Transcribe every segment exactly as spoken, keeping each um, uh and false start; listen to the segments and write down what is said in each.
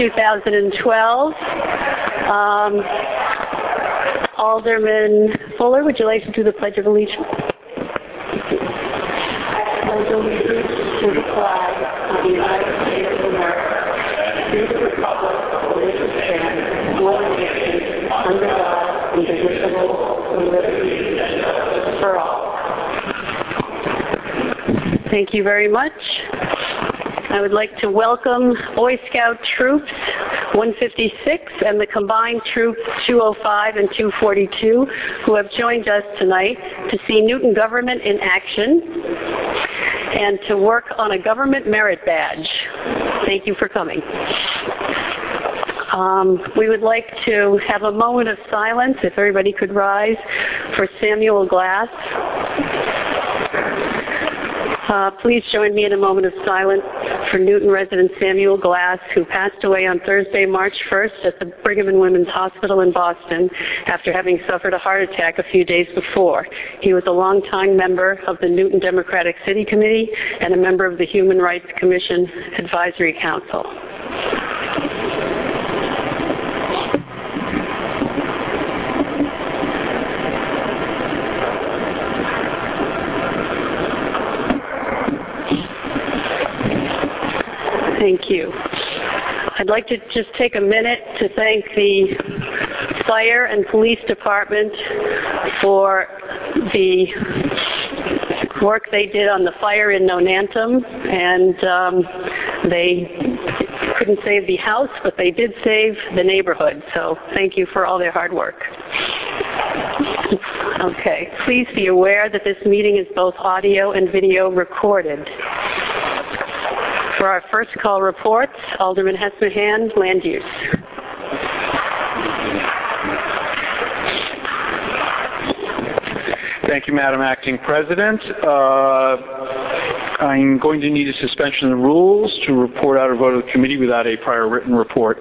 two thousand twelve. Um, Alderman Fuller, would you like to do the Pledge of Allegiance? Pledge of allegiance to the flag of the United States of America, to the republic for which it stands, one nation, under God, indivisible, with liberty and justice for all. Thank you very much. I would like to welcome Boy Scout Troops one fifty-six and the combined Troop two oh five and two forty-two who have joined us tonight to see Newton government in action and to work on a government merit badge. Thank you for coming. Um, we would like to have a moment of silence, if everybody could rise, for Samuel Glass. Uh, please join me in a moment of silence for Newton resident Samuel Glass, who passed away on Thursday, March first at the Brigham and Women's Hospital in Boston after having suffered a heart attack a few days before. He was a longtime member of the Newton Democratic City Committee and a member of the Human Rights Commission Advisory Council. Thank you. I'd like to just take a minute to thank the fire and police department for the work they did on the fire in Nonantum, and um, they couldn't save the house, but they did save the neighborhood, so thank you for all their hard work. Okay, please be aware that this meeting is both audio and video recorded. For our first call reports, Alderman Hesmahan, Land Use. Thank you, Madam Acting President. Uh, I'm going to need a suspension of the rules to report out a vote of the committee without a prior written report.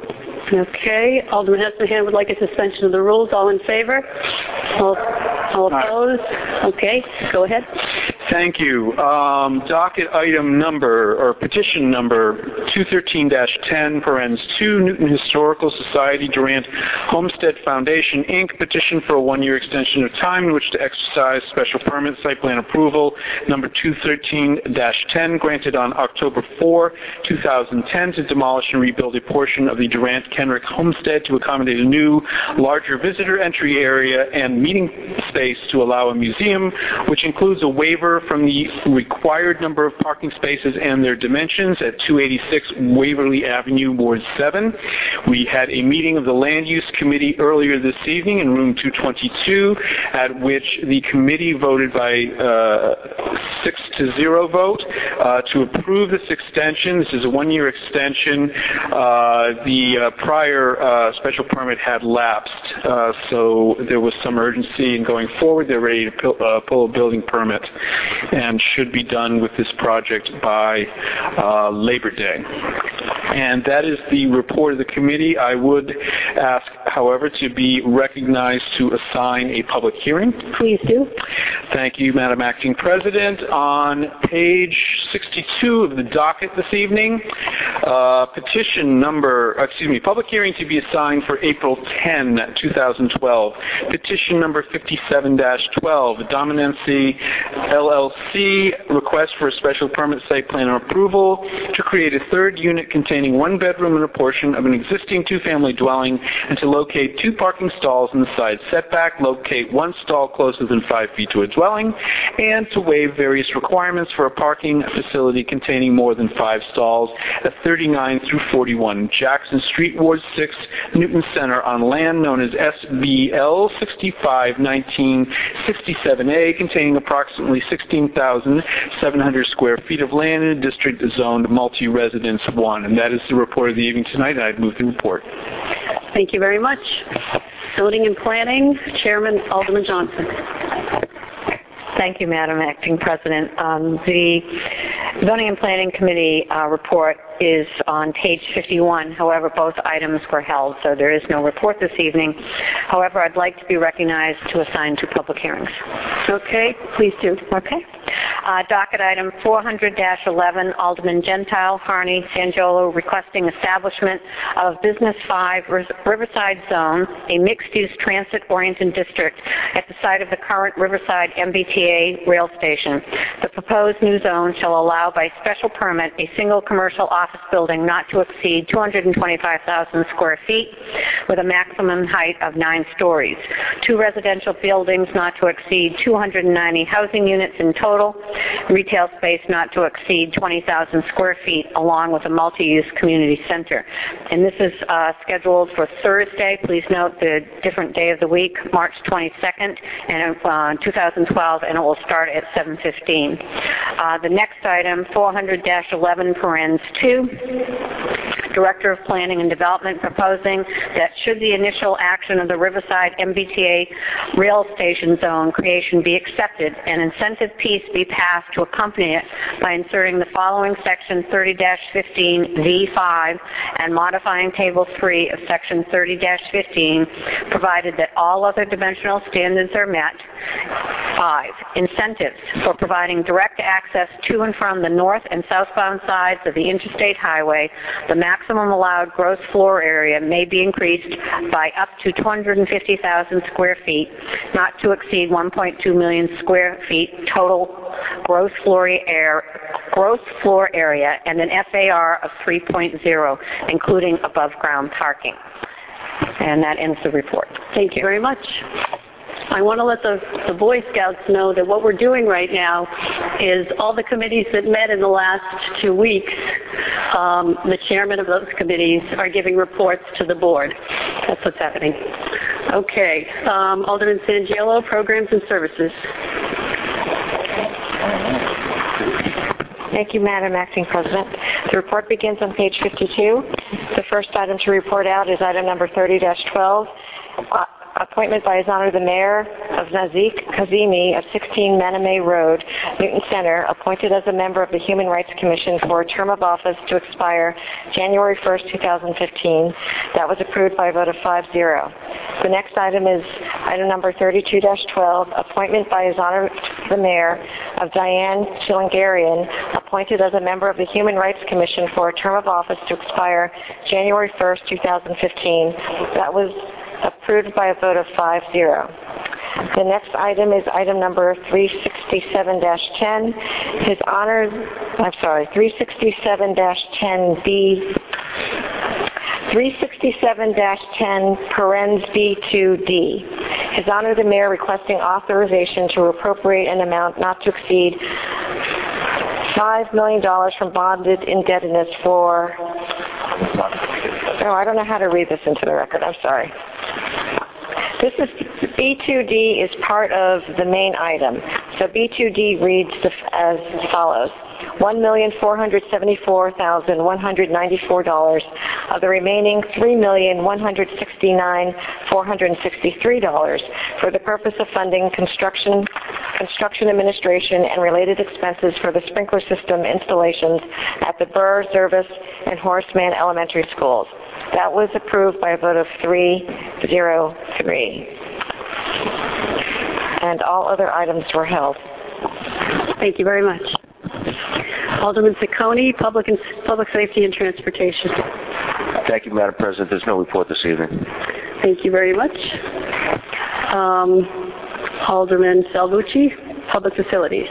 Okay, Alderman Hesmahan would like a suspension of the rules. All in favor? All, all opposed? Okay, go ahead. Thank you. Um, docket item number, or petition number two thirteen dash ten, parens two, Newton Historical Society Durant Homestead Foundation, Incorporated, petition for a one-year extension of time in which to exercise special permit site plan approval number two thirteen dash ten, granted on October fourth, two thousand ten, to demolish and rebuild a portion of the Durant Kenrick Homestead to accommodate a new, larger visitor entry area and meeting space to allow a museum, which includes a waiver from the required number of parking spaces and their dimensions at two eighty-six Waverly Avenue, Ward seven. We had a meeting of the Land Use Committee earlier this evening in room two twenty-two, at which the committee voted by uh, six to zero vote uh, to approve this extension. This is a one-year extension. Uh, the uh, prior uh, special permit had lapsed, uh, so there was some urgency in going forward. They're ready to pull, uh, pull a building permit and should be done with this project by uh, Labor Day. And that is the report of the committee. I would ask, however, to be recognized to assign a public hearing. Please do. Thank you, Madam Acting President. On page sixty-two of the docket this evening, uh, petition number, excuse me, public hearing to be assigned for April tenth, two thousand twelve. Petition number fifty-seven dash twelve, Dominancy L L C, request for a special permit site plan approval to create a third unit containing one bedroom and a portion of an existing two-family dwelling and to locate two parking stalls in the side setback, locate one stall closer than five feet to a dwelling, and to waive various requirements for a parking facility containing more than five stalls at thirty-nine through forty-one Jackson Street, Ward six, Newton Center, on land known as S B L sixty-five nineteen sixty-seven A, containing approximately sixteen thousand seven hundred square feet of land in a district zoned multi-residence one. And that is the report of the evening tonight, and I'd move the report. Thank you very much. Zoning and Planning, Chairman Alderman Johnson. Thank you, Madam Acting President. Um, the Zoning and Planning Committee uh, report is on page fifty-one. However, both items were held, so there is no report this evening. However, I'd like to be recognized to assign two public hearings. Okay, please do. Okay. Uh, docket item four hundred dash eleven, Alderman Gentile, Harney, Sangiolo requesting establishment of Business five Riverside Zone, a mixed-use transit-oriented district at the site of the current Riverside M B T A rail station. The proposed new zone shall allow by special permit a single commercial office building not to exceed two hundred twenty-five thousand square feet with a maximum height of nine stories. Two residential buildings not to exceed two hundred ninety housing units in total, retail space not to exceed twenty thousand square feet, along with a multi-use community center. And this is uh, scheduled for Thursday. Please note the different day of the week, March twenty-second, and uh, two thousand twelve, and it will start at seven fifteen. Uh, the next item, four hundred dash eleven, parens two. Director of Planning and Development proposing that should the initial action of the Riverside M B T A rail station zone creation be accepted, an incentive piece be passed to accompany it by inserting the following section thirty dash fifteen V five and modifying table three of section thirty dash fifteen, provided that all other dimensional standards are met. Five, incentives for providing direct access to and from the north and southbound sides of the interstate highway. The maximum allowed gross floor area may be increased by up to two hundred fifty thousand square feet, not to exceed one point two million square feet total gross floor area, gross floor area, and an F A R of three point oh, including above-ground parking. And that ends the report. Thank you very much. I want to let the, the Boy Scouts know that what we're doing right now is all the committees that met in the last two weeks, um, the chairman of those committees are giving reports to the board. That's what's happening. Okay. Um, Alderman Sangiolo, Programs and Services. Thank you, Madam Acting President. The report begins on page fifty-two. The first item to report out is item number thirty dash twelve. Uh, appointment by His Honor the Mayor of Nazik Kazimi of sixteen Maname Road, Newton Center, appointed as a member of the Human Rights Commission for a term of office to expire January first, two thousand fifteen. That was approved by a vote of five zero. The next item is item number thirty-two dash twelve, appointment by His Honor the Mayor of Diane Chilingarian, appointed as a member of the Human Rights Commission for a term of office to expire January first, two thousand fifteen. That was approved by a vote of five zero. The next item is item number three sixty-seven dash ten. His Honor, I'm sorry, three sixty-seven dash ten B, three sixty-seven dash ten, parens B two D. His Honor the Mayor requesting authorization to appropriate an amount not to exceed five million dollars from bonded indebtedness for, oh, I don't know how to read this into the record, I'm sorry. This is, B two D is part of the main item. So B two D reads as follows. one million four hundred seventy-four thousand one hundred ninety-four dollars of the remaining three million one hundred sixty-nine thousand four hundred sixty-three dollars for the purpose of funding construction, construction administration and related expenses for the sprinkler system installations at the Burr, Service, and Horace Mann elementary schools. That was approved by a vote of three zero three. And all other items were held. Thank you very much. Alderman Ciccone, Public and Public Safety and Transportation. Thank you, Madam President. There's no report this evening. Thank you very much. Um, Alderman Salvucci, Public Facilities.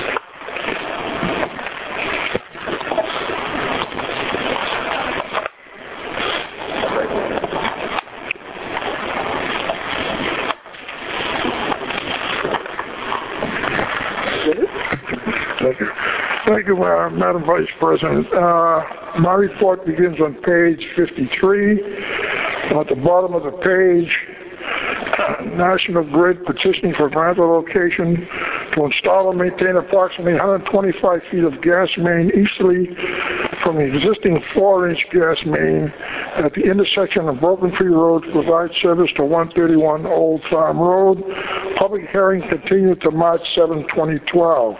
Thank you. Thank you, uh, Madam Vice President. Uh, my report begins on page fifty-three. At the bottom of the page, uh, National Grid petitioning for grant allocation to install and maintain approximately one hundred twenty-five feet of gas main easterly from the existing four-inch gas main at the intersection of Broken Tree Road to provide service to one thirty-one Old Farm Road. Public hearing continued to March seventh, twenty twelve.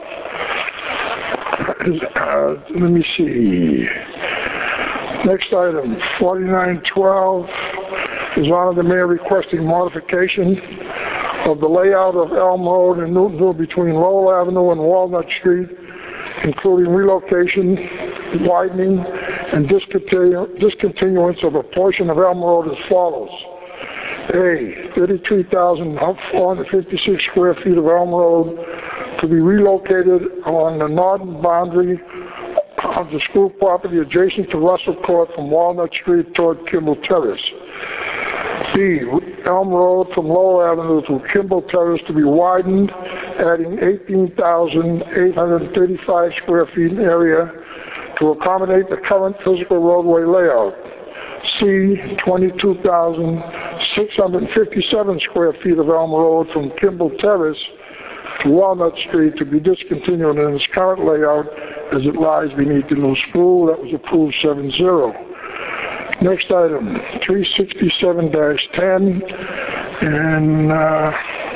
Uh, let me see. Next item, forty-nine twelve, is Honor the Mayor requesting modification of the layout of Elm Road and Newtonville between Lowell Avenue and Walnut Street, including relocation, widening, and discontinu- discontinuance of a portion of Elm Road as follows. A, thirty-three thousand four hundred fifty-six square feet of Elm Road to be relocated along the northern boundary of the school property adjacent to Russell Court from Walnut Street toward Kimball Terrace. B, Elm Road from Lowell Avenue to Kimball Terrace to be widened, adding eighteen thousand eight hundred thirty-five square feet in area to accommodate the current physical roadway layout. C, twenty-two thousand six hundred fifty-seven square feet of Elm Road from Kimball Terrace to Walnut Street to be discontinued in its current layout as it lies beneath the new school. That was approved seven zero. Next item, three sixty-seven dash ten, and uh,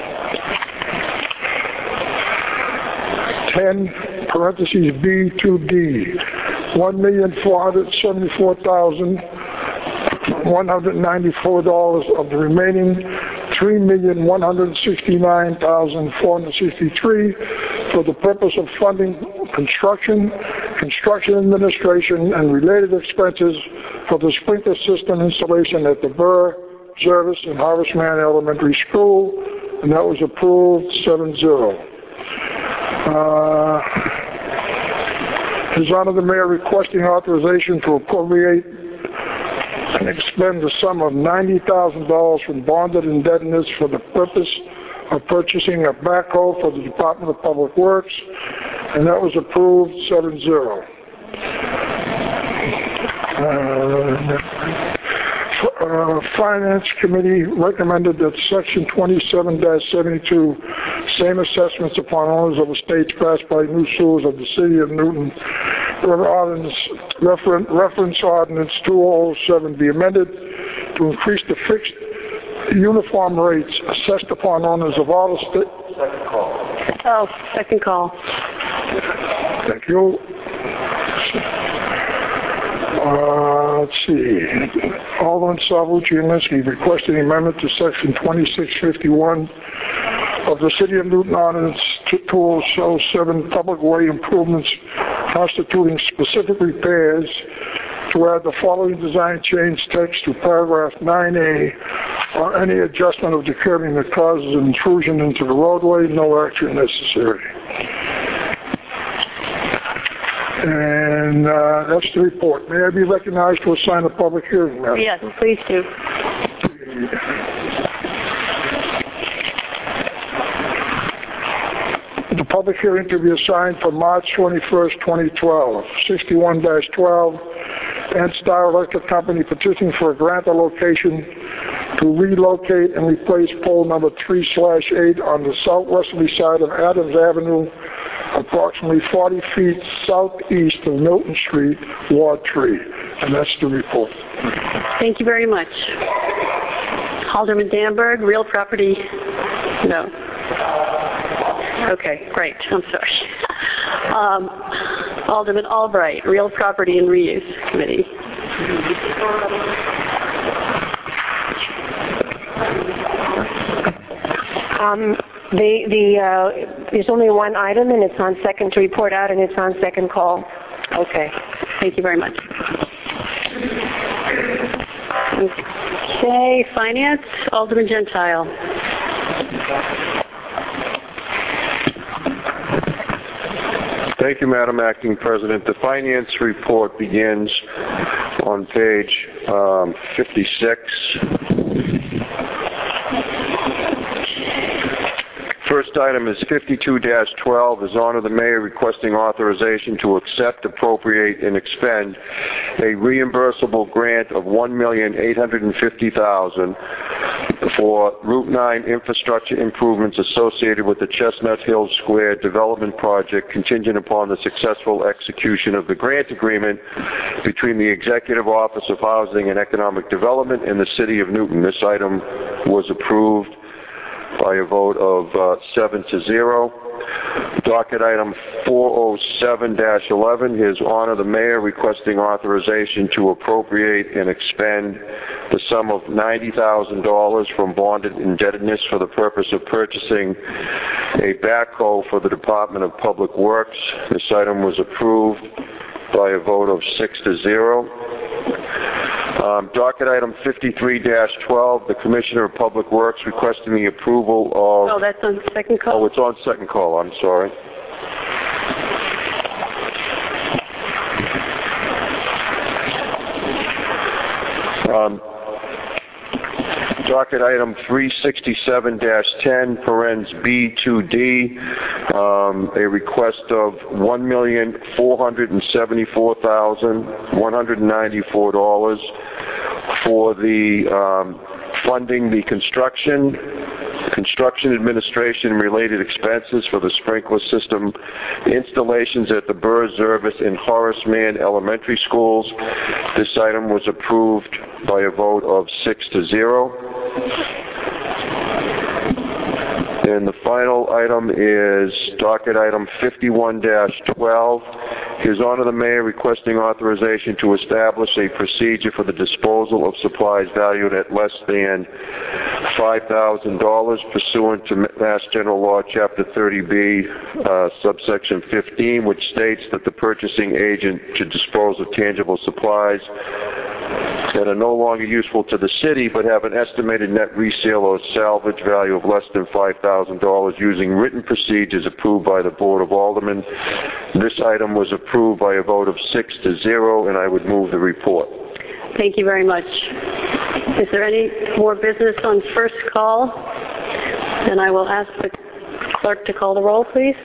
ten parentheses B two D, one million four hundred seventy-four thousand one hundred ninety-four dollars of the remaining three million one hundred sixty-nine thousand four hundred sixty-three for the purpose of funding construction, construction administration, and related expenses for the sprinkler system installation at the Burr, Jervis, and Harvestman Elementary School, and that was approved seven zero. Uh, His Honor the Mayor requesting authorization to appropriate and expend the sum of ninety thousand dollars from bonded indebtedness for the purpose of purchasing a backhoe for the Department of Public Works, and that was approved seven zero. Uh, uh, Finance Committee recommended that Section twenty-seven dash seventy-two, same assessments upon owners of estates passed by new sewers of the City of Newton, Ordinance, reference, reference Ordinance two oh seven be amended to increase the fixed uniform rates assessed upon owners of all estates. Second call. Oh, second call. Thank you. Uh, let's see. Alderman Salvucci and Linsky requested an amendment to Section twenty-six fifty-one of the City of Newton Ordinance two oh seven public way improvements constituting specific repairs to add the following design change text to paragraph nine A or any adjustment of the curbing that causes an intrusion into the roadway, no action necessary. And uh, that's the report. May I be recognized to assign a public hearing, Madam? Yes, please do. The public hearing to be assigned for March twenty-first, twenty twelve, sixty-one dash twelve, and Star Electric Company petitioning for a grant allocation to relocate and replace pole number three slash eight on the southwesterly side of Adams Avenue, approximately forty feet southeast of Milton Street, Ward three. And that's the report. Thank you very much. Alderman Danberg, real property? No. Okay, great. I'm sorry. Um, Alderman Albright, Real Property and Reuse Committee. Um, the the uh, there's only one item, and it's on second to report out, and it's on second call. Okay. Thank you very much. Okay, Finance, Alderman Gentile. Thank you, Madam Acting President. The Finance report begins on page um, fifty-six. First item is fifty-two dash twelve. His Honor the Mayor requesting authorization to accept, appropriate, and expend a reimbursable grant of one million eight hundred fifty thousand dollars for Route nine infrastructure improvements associated with the Chestnut Hill Square development project, contingent upon the successful execution of the grant agreement between the Executive Office of Housing and Economic Development and the City of Newton. This item was approved by a vote of uh, seven to zero. Docket item four oh seven dash eleven, His Honor the Mayor requesting authorization to appropriate and expend the sum of ninety thousand dollars from bonded indebtedness for the purpose of purchasing a backhoe for the Department of Public Works. This item was approved by a vote of six to zero. Um, docket item fifty-three dash twelve, the Commissioner of Public Works requesting the approval of... Oh, that's on second call? Oh, it's on second call. I'm sorry. Um, docket item three sixty-seven dash ten, parens B two D, um, a request of one million four hundred seventy-four thousand one hundred ninety-four dollars for the um, funding the construction, construction administration and related expenses for the sprinkler system installations at the Burr, Zervis, and Horace Mann elementary schools. This item was approved by a vote of six to zero. And the final item is docket item fifty-one dash twelve. His Honor the Mayor requesting authorization to establish a procedure for the disposal of supplies valued at less than five thousand dollars pursuant to Mass General Law, Chapter thirty B, uh, subsection fifteen, which states that the purchasing agent should dispose of tangible supplies that are no longer useful to the city but have an estimated net resale or salvage value of less than five thousand dollars using written procedures approved by the Board of Aldermen. This item was approved by a vote of six to zero, and I would move the report. Thank you very much. Is there any more business on first call? And I will ask the clerk to call the roll, please.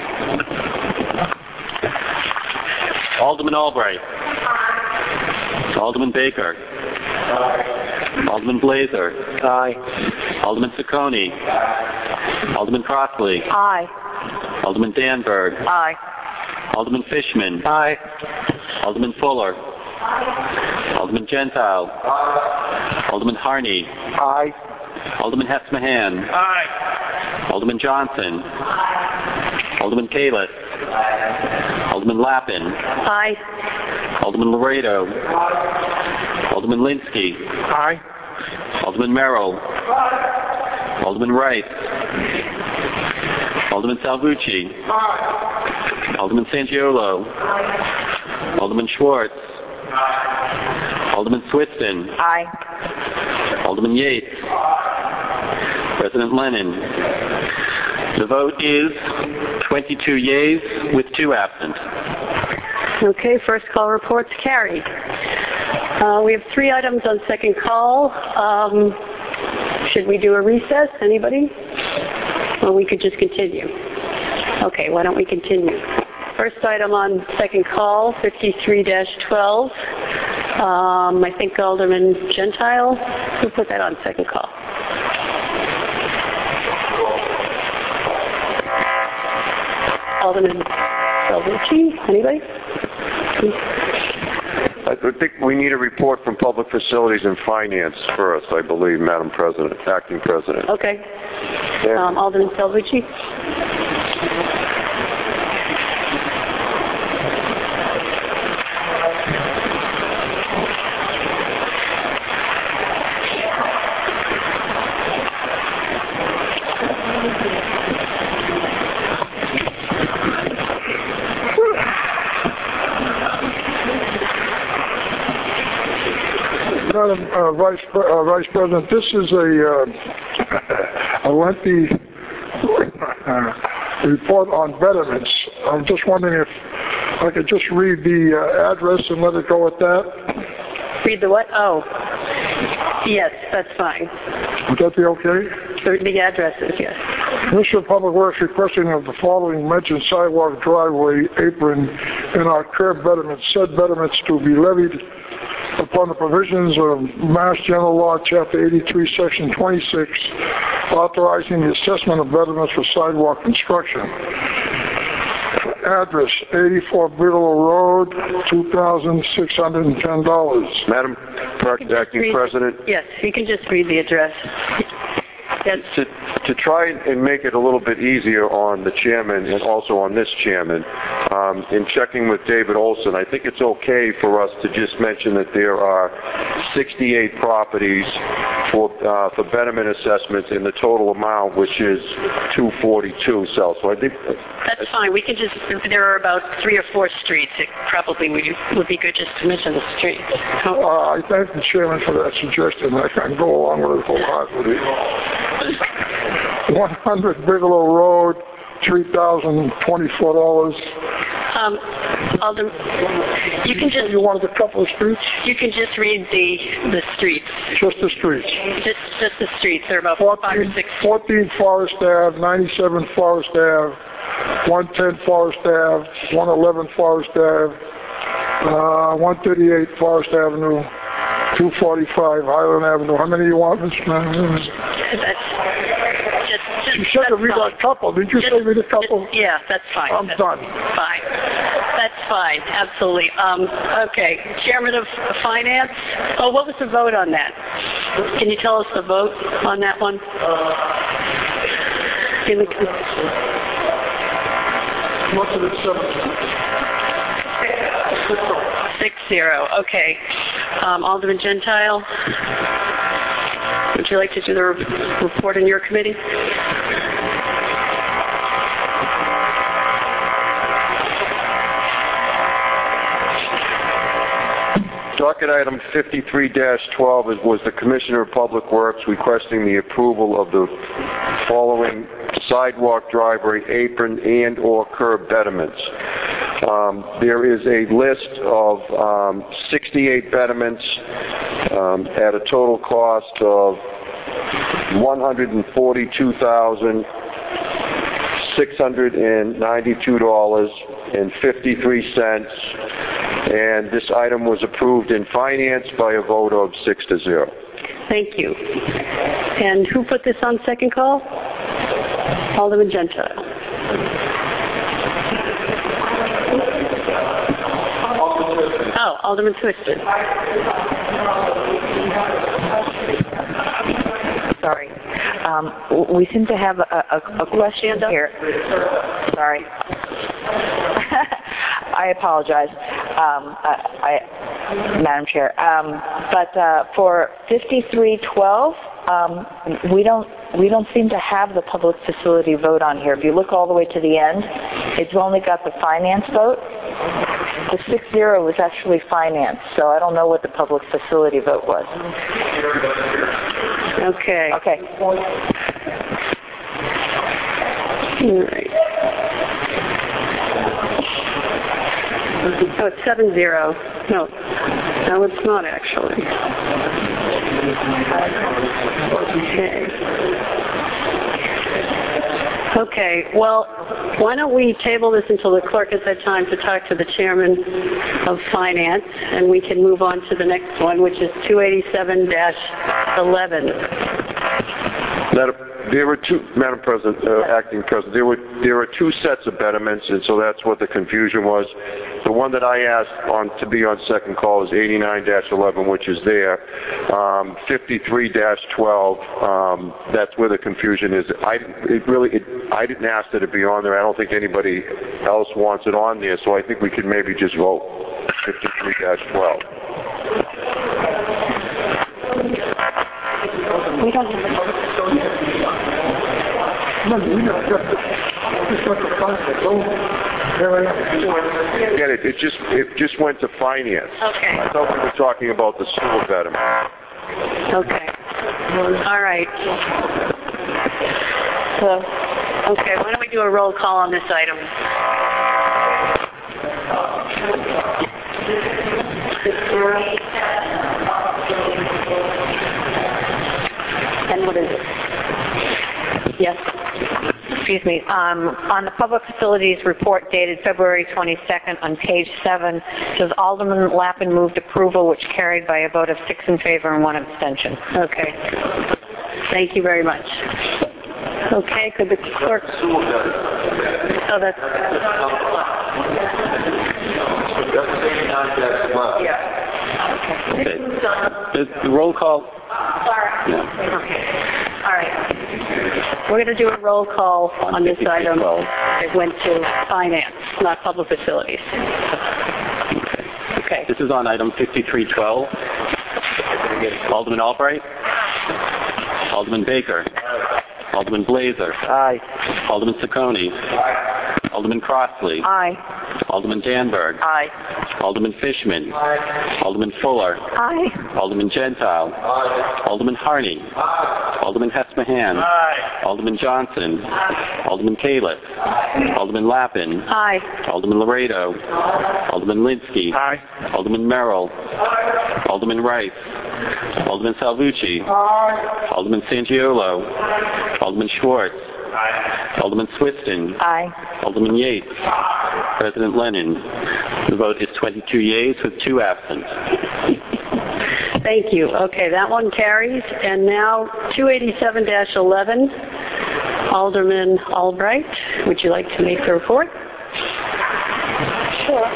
Alderman Albright. Alderman Baker. Aye. Alderman Blazer. Aye. Alderman Ciccone. Aye. Alderman Crossley. Aye. Alderman Danberg. Aye. Alderman Fishman. Aye. Alderman Fuller. Aye. Alderman Gentile. Aye. Alderman Harney. Aye. Alderman Hess-Mahan. Aye. Alderman Johnson. Aye. Alderman Kalis. Aye. Alderman Lappin. Aye. Alderman Laredo. Aye. Alderman Linsky. Aye. Alderman Merrill. Aye. Alderman Wright. Alderman Salvucci. Aye. Alderman Sangiolo. Aye. Alderman Schwartz. Aye. Alderman Swiston. Aye. Alderman Yates. Aye. President Lennon. The vote is twenty-two yeas with two absent. Okay, first call reports carried. Uh, we have three items on second call. Um, should we do a recess? Anybody? Or we could just continue? Okay, why don't we continue? First item on second call, fifty-three dash twelve. Um, I think Alderman Gentile. Who put that on second call? Alderman Salvucci. Anybody? I think we need a report from Public Facilities and Finance first, I believe, Madam President, Acting President. Okay. Yeah. Um, Alderman Salvucci. Madam uh, Vice, uh, Vice President, this is a, uh, a lengthy uh, report on betterments. I'm just wondering if I could just read the uh, address and let it go at that. Read the what? Oh. Yes, that's fine. Would that be okay? The, the addresses, yes. Commissioner of Public Works requesting of the following mentioned sidewalk, driveway, apron, and our curb betterments, said betterments to be levied upon the provisions of Mass General Law, Chapter eighty-three, Section twenty-six, authorizing the assessment of betterments for sidewalk construction. Address, eighty-four Bigelow Road, two thousand six hundred ten dollars. Madam Acting read, President. Yes, you can just read the address. Yes. To, to try and make it a little bit easier on the chairman and also on this chairman, um, in checking with David Olson, I think it's okay for us to just mention that there are sixty-eight properties for uh, for betterment assessments in the total amount, which is two forty-two. So, so I think that's fine. We can just. There are about three or four streets. It probably would, would be good just to mention the streets. Uh, I thank the chairman for that suggestion. I can go along with it wholeheartedly. one hundred Bigelow Road, three thousand twenty-four dollars. Um, Alderman, you can just. You wanted a couple of streets? You can just read the the streets. Just the streets. Just just the streets. There are about four, five, or six. fourteen Forest Ave, ninety-seven Forest Ave, one ten Forest Ave, one eleven Forest Ave, uh, one thirty-eight Forest Avenue, two forty-five Highland Avenue. How many do you want, Mister Manager? That's just, just, you said to read fine. a couple. Did you just, say read a couple? Just, yeah, that's fine. I'm that's done. Fine. That's fine. Absolutely. Um, okay. Chairman of Finance. Oh, what was the vote on that? Can you tell us the vote on that one? In the, What's it at seven? Six zero. Okay. Um, Alderman Gentile, would you like to do the re- report in your committee? Docket item fifty-three dash twelve was the Commissioner of Public Works requesting the approval of the following sidewalk, driveway, apron, and or curb betterments. Um, there is a list of um, sixty-eight betterments um, at a total cost of one hundred forty-two thousand six hundred ninety-two dollars and fifty-three cents, and this item was approved in finance by a vote of six to zero. Thank you. And who put this on second call? Alderman Gentile. Oh, Alderman Twisted. Sorry. Um, we seem to have a, a, a question here. Sorry. I apologize, um, I, I, Madam Chair. Um, but uh, for fifty-three twelve, um, we don't we don't seem to have the public facility vote on here. If you look all the way to the end, it's only got the finance vote. The six zero was actually finance, so I don't know what the public facility vote was. Okay. Okay. All right. Oh, it's seven zero. No, no, it's not actually. Okay. Okay. Well, why don't we table this until the clerk has had time to talk to the chairman of finance, and we can move on to the next one, which is two eighty-seven dash eleven. There were two, Madam President, uh, Acting President, there were there were two sets of betterments, and so that's what the confusion was. The one that I asked on to be on second call is eighty-nine dash eleven, which is there. Um, fifty-three dash twelve, um, that's where the confusion is. I it really it, I didn't ask that it be on there. I don't think anybody else wants it on there, so I think we could maybe just vote fifty-three dash twelve. We don't have a Get it? It just it just went to finance. Okay. I thought we were talking about the sewer betterment. Okay. All right. So, okay, why don't we do a roll call on this item? And what is it? Yes. Excuse me. Um, on the public facilities report dated February twenty-second on page seven, it says Alderman Lappin moved approval, which carried by a vote of six in favor and one abstention. Okay. Thank you very much. Okay, could the clerk... Oh, that's... Okay. The roll call. Sorry. Yeah. Okay. All right. We're going to do a roll call on this item. twelve. It went to finance, not public facilities. Okay. This is on item fifty-three twelve. Alderman Albright. Alderman Baker. Alderman Blazer. Aye. Alderman Ciccone. Alderman Crossley. Aye. Alderman Danberg. Aye. Alderman Fishman. Alderman Fuller. Aye. Alderman Gentile. Alderman Harney. Alderman Hesmahan. Alderman Johnson. Alderman Califf. Alderman Lappin. Aye. Alderman Laredo. Alderman Linsky. Aye. Alderman Merrill. Alderman Rice. Alderman Salvucci. Alderman Sangiolo. Alderman Schwartz. Alderman Swiston. Aye. Alderman Yates. President Lennon. The vote is twenty-two yeas with two absent. Thank you. Okay, that one carries. And now two eighty-seven dash eleven, Alderman Albright. Would you like to make the report? Sure.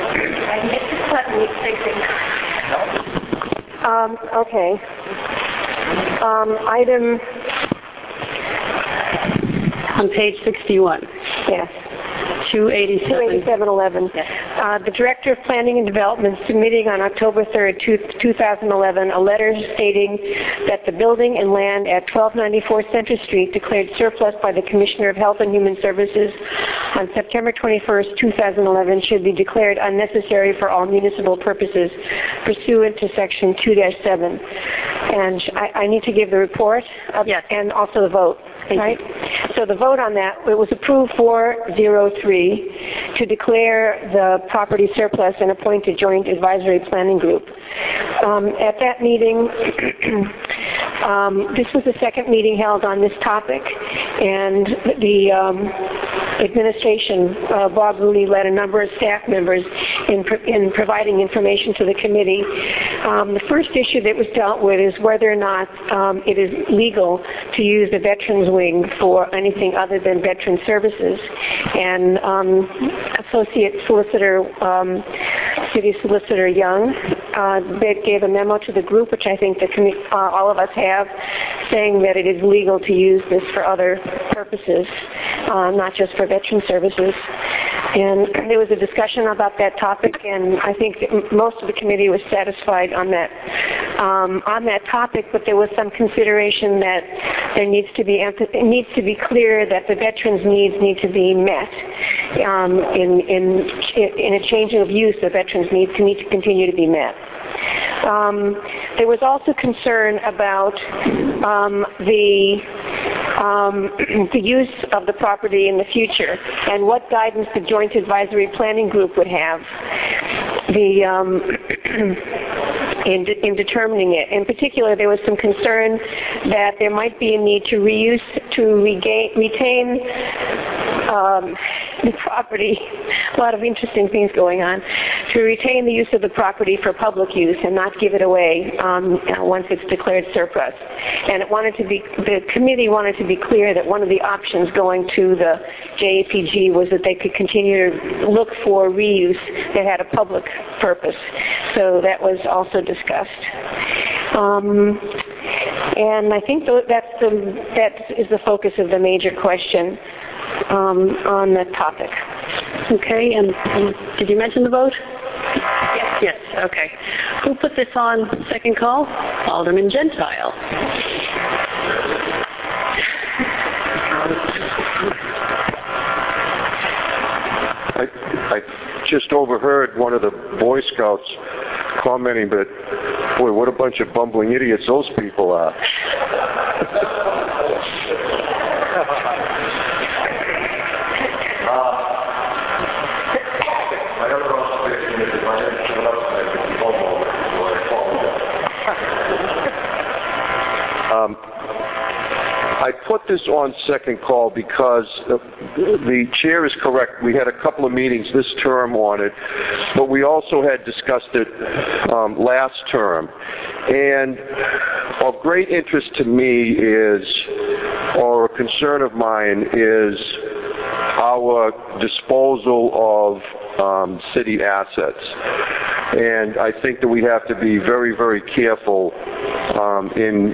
Um, okay. Um, item on page sixty-one. Yes. two eighty-seven. two eighty-seven eleven. Yes. Uh, the Director of Planning and Development submitting on October third, two thousand eleven, a letter stating that the building and land at twelve ninety-four Center Street declared surplus by the Commissioner of Health and Human Services on September twenty-first, two thousand eleven should be declared unnecessary for all municipal purposes pursuant to section two dash seven. And I, I need to give the report of, yes. and also the vote. Thank right? you. So the vote on that, it was approved four zero three to declare the property surplus and appoint a joint advisory planning group. Um, at that meeting, um, this was the second meeting held on this topic, and the um, administration, uh, Bob Rooney, led a number of staff members in, pro in providing information to the committee. Um, the first issue that was dealt with is whether or not um, it is legal to use the Veterans Wing for anything other than veteran services. And um, Associate Solicitor, um, City Solicitor Young, uh, gave a memo to the group, which I think the uh, all of us have, saying that it is legal to use this for other purposes, uh, not just for veteran services. And there was a discussion about that topic, and I think that most of the committee was satisfied on that um, on that topic. But there was some consideration that there needs to be it needs to be clear that the veterans' needs need to be met um, in in in a change of use. The veterans' needs need to continue to be met. Um, there was also concern about um, the um, the use of the property in the future and what guidance the Joint Advisory Planning Group would have the um, in, de in determining it. In particular, there was some concern that there might be a need to reuse to regain, retain um, the property. A lot of interesting things going on. To retain the use of the property for public use and not give it away um, once it's declared surplus. And it wanted to be, the committee wanted to be clear that one of the options going to the J A P G was that they could continue to look for reuse that had a public purpose. So that was also discussed. Um, and I think that's the, that is the focus of the major question um, on the topic. Okay, and, and did you mention the vote? Yes. Yes, okay. Who put this on second call? Alderman Gentile. I, I just overheard one of the Boy Scouts commenting that, boy, what a bunch of bumbling idiots those people are. Um, I put this on second call because uh, the chair is correct. We had a couple of meetings this term on it, but we also had discussed it um, last term. And of great interest to me is, or a concern of mine, is our disposal of um, city assets. And I think that we have to be very, very careful um, in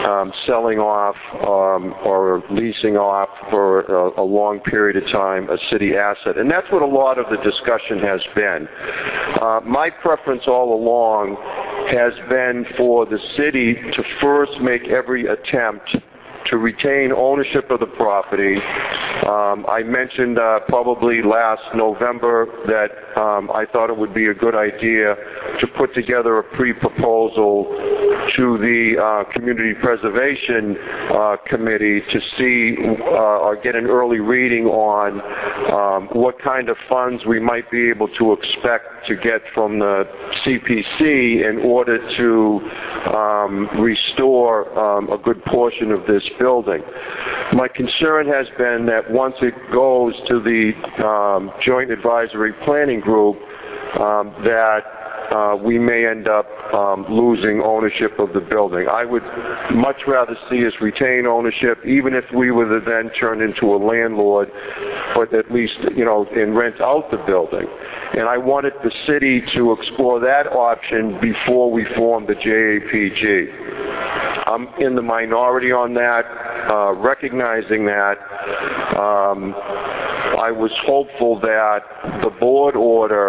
um, selling off um, or leasing off for a, a long period of time a city asset. And that's what a lot of the discussion has been. Uh, my preference all along has been for the city to first make every attempt to retain ownership of the property. Um, I mentioned uh, probably last November that um, I thought it would be a good idea to put together a pre-proposal to the uh, Community Preservation uh, Committee to see uh, or get an early reading on um, what kind of funds we might be able to expect to get from the C P C in order to um, restore um, a good portion of this building. My concern has been that once it goes to the um, Joint Advisory Planning Group, um, that uh, we may end up um, losing ownership of the building. I would much rather see us retain ownership, even if we were to then turn into a landlord, but at least, you know, and rent out the building. And I wanted the city to explore that option before we formed the J A P G. I'm in the minority on that, uh, recognizing that. Um, I was hopeful that the board order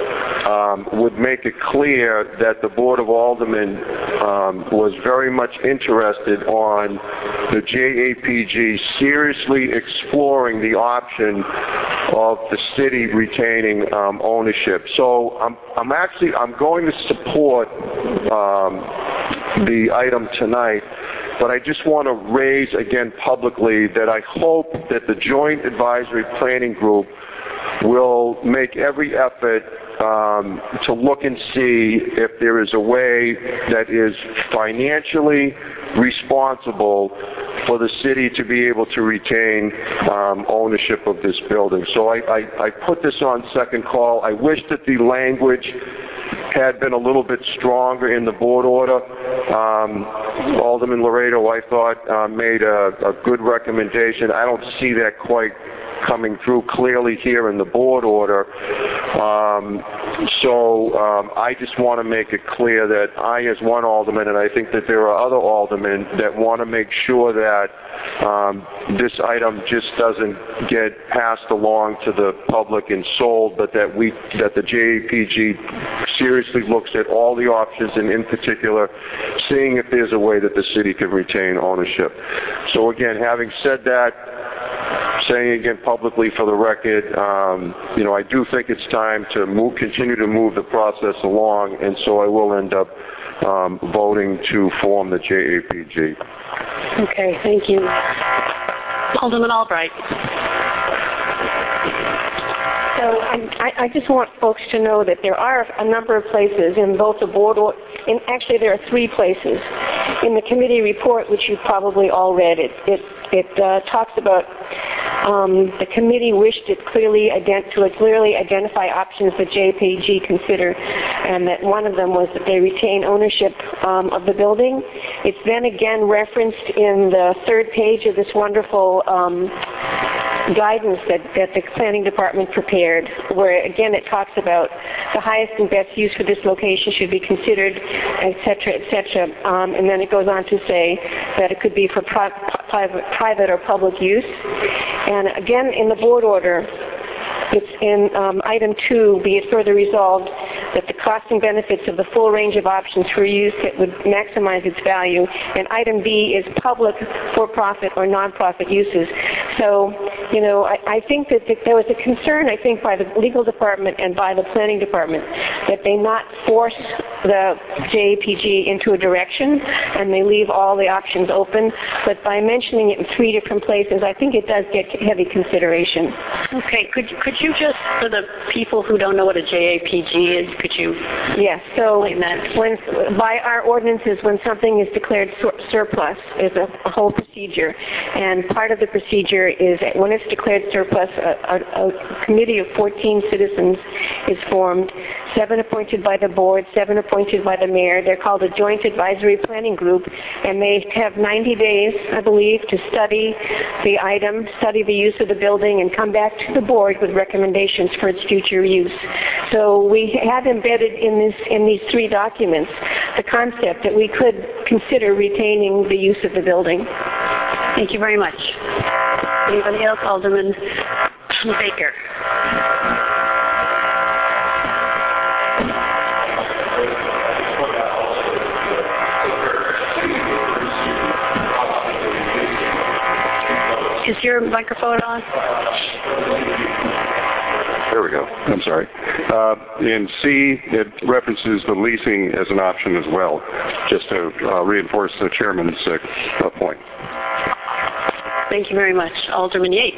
um, would make it clear that the Board of Aldermen um, was very much interested on the J A P G seriously exploring the option of the city retaining um, ownership. So I'm, I'm actually, I'm going to support um, the item tonight, but I just want to raise again publicly that I hope that the Joint Advisory Planning Group will make every effort um, to look and see if there is a way that is financially responsible for the city to be able to retain um, ownership of this building. So I, I, I put this on second call. I wish that the language had been a little bit stronger in the board order. Um, Alderman Laredo, I thought, uh, made a, a good recommendation. I don't see that quite coming through clearly here in the board order. Um, so um, I just want to make it clear that I, as one alderman, and I think that there are other aldermen that want to make sure that um, this item just doesn't get passed along to the public and sold, but that we, that the J A P G seriously looks at all the options, and in particular, seeing if there's a way that the city can retain ownership. So again, having said that, saying again publicly for the record, um, you know, I do think it's time to move, continue to move the process along, and so I will end up um, voting to form the J A P G. Okay, thank you. Alderman Albright. So I, I just want folks to know that there are a number of places in both the board, or in, actually there are three places. In the committee report, which you've probably all read, it, it, it uh, talks about um, the committee wished it clearly ident- to clearly identify options that J P G considered, and that one of them was that they retain ownership um, of the building. It's then again referenced in the third page of this wonderful um, guidance that, that the planning department prepared, where again it talks about the highest and best use for this location should be considered, et cetera, et cetera. Um, and then it goes on to say that it could be for pri- private, private or public use. And again, in the board order, it's in um, item two, be it further resolved that the cost and benefits of the full range of options for use that would maximize its value. And item B is public, for-profit, or non-profit uses. So, you know, I, I think that the, there was a concern, I think, by the legal department and by the planning department that they not force the J A P G into a direction and they leave all the options open. But by mentioning it in three different places, I think it does get heavy consideration. Okay, could could you just, for the people who don't know what a J A P G is, could you yes, so explain that? When, by our ordinances, when something is declared sur- surplus, is a, a whole procedure. And part of the procedure is that when it's it's declared surplus, a, a, a committee of fourteen citizens is formed, seven appointed by the board, seven appointed by the mayor. They're called a Joint Advisory Planning Group, and they have ninety days, I believe, to study the item, study the use of the building, and come back to the board with recommendations for its future use. So we have embedded in this in these three documents the concept that we could consider retaining the use of the building. Thank you very much. Anybody else? Alderman Baker. Is your microphone on? There we go. I'm sorry. Uh, in C, it references the leasing as an option as well, just to uh, reinforce the chairman's uh, point. Thank you very much. Alderman Yates.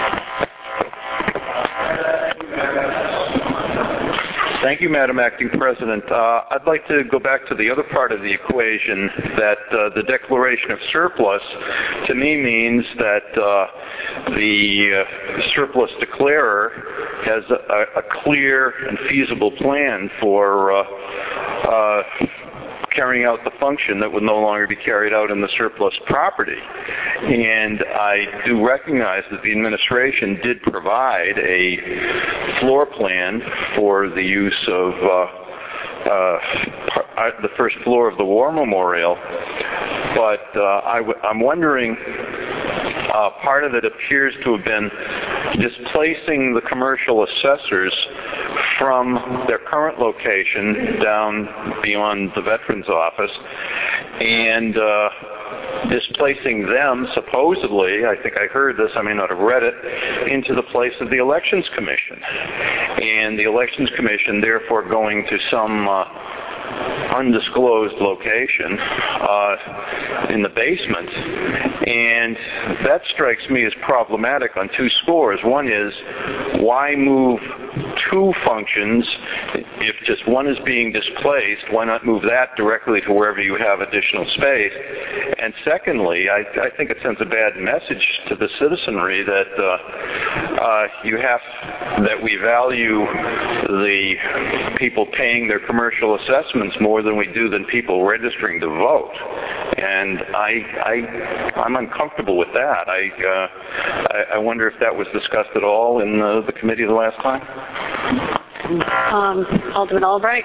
Thank you, Madam Acting President. Uh, I'd like to go back to the other part of the equation, that uh, the declaration of surplus to me means that uh, the uh, surplus declarer has a, a clear and feasible plan for uh, uh, carrying out the function that would no longer be carried out in the surplus property. And I do recognize that the administration did provide a floor plan for the use of uh, uh, the first floor of the War Memorial, but uh, I w- I'm wondering, uh, part of it appears to have been displacing the commercial assessors from their current location down beyond the Veterans Office, and uh, displacing them, supposedly, I think I heard this, I may not have read it, into the place of the Elections Commission. And the Elections Commission, therefore, going to some uh, undisclosed location uh, in the basement. And that strikes me as problematic on two scores. One is, why move two functions? If just one is being displaced, why not move that directly to wherever you have additional space? And secondly, I, I think it sends a bad message to the citizenry that uh, uh, you have that we value the people paying their commercial assessments more than we do than people registering to vote. And I, I, I'm uncomfortable with that. I, uh, I, I wonder if that was discussed at all in uh, the committee the last time. Um, Alderman Albright.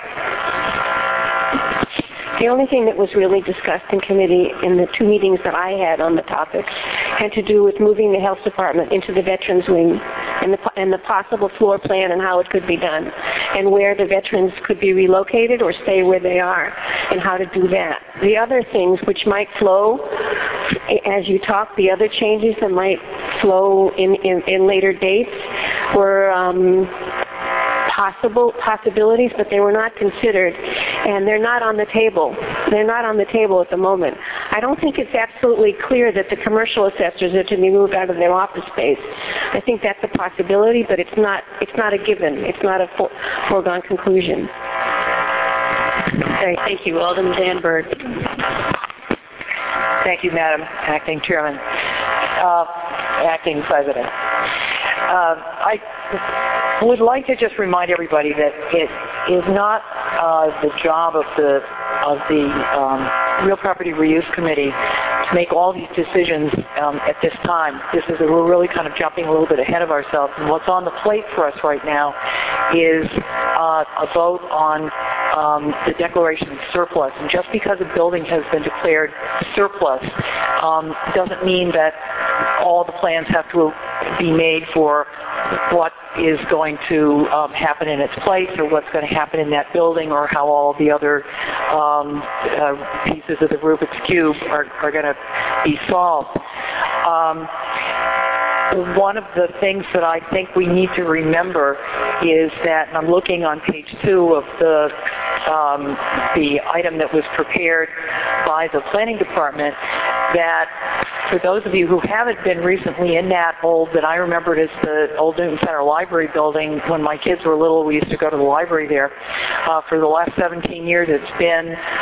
The only thing that was really discussed in committee in the two meetings that I had on the topic had to do with moving the health department into the veterans wing and the, and the possible floor plan and how it could be done, and where the veterans could be relocated or stay where they are, and how to do that. The other things which might flow as you talk, the other changes that might flow in, in, in later dates were um, possible possibilities, but they were not considered, and they're not on the table. They're not on the table at the moment. I don't think it's absolutely clear that the commercial assessors are to be moved out of their office space. I think that's a possibility, but it's not. It's not a given. It's not a for, foregone conclusion. Okay, thank you, Alderman Danberg. Thank you, Madam Acting Chairman, uh, Acting President. Uh, I would like to just remind everybody that it is not uh, the job of the of the um, Real Property Reuse Committee to make all these decisions um, at this time. This is a, we're really kind of jumping a little bit ahead of ourselves, and what's on the plate for us right now is uh, a vote on um, the declaration of surplus. And just because a building has been declared surplus um, doesn't mean that all the plans have to be made for what is going to um, happen in its place, or what's going to happen in that building, or how all the other um, uh, pieces of the Rubik's Cube are, are going to be solved. Um, one of the things that I think we need to remember is that, and I'm looking on page two of the um, the item that was prepared by the planning department, that for those of you who haven't been recently in that old, that I remembered as the old Newton Center Library building when my kids were little, we used to go to the library there. Uh, for the last seventeen years, it's been uh,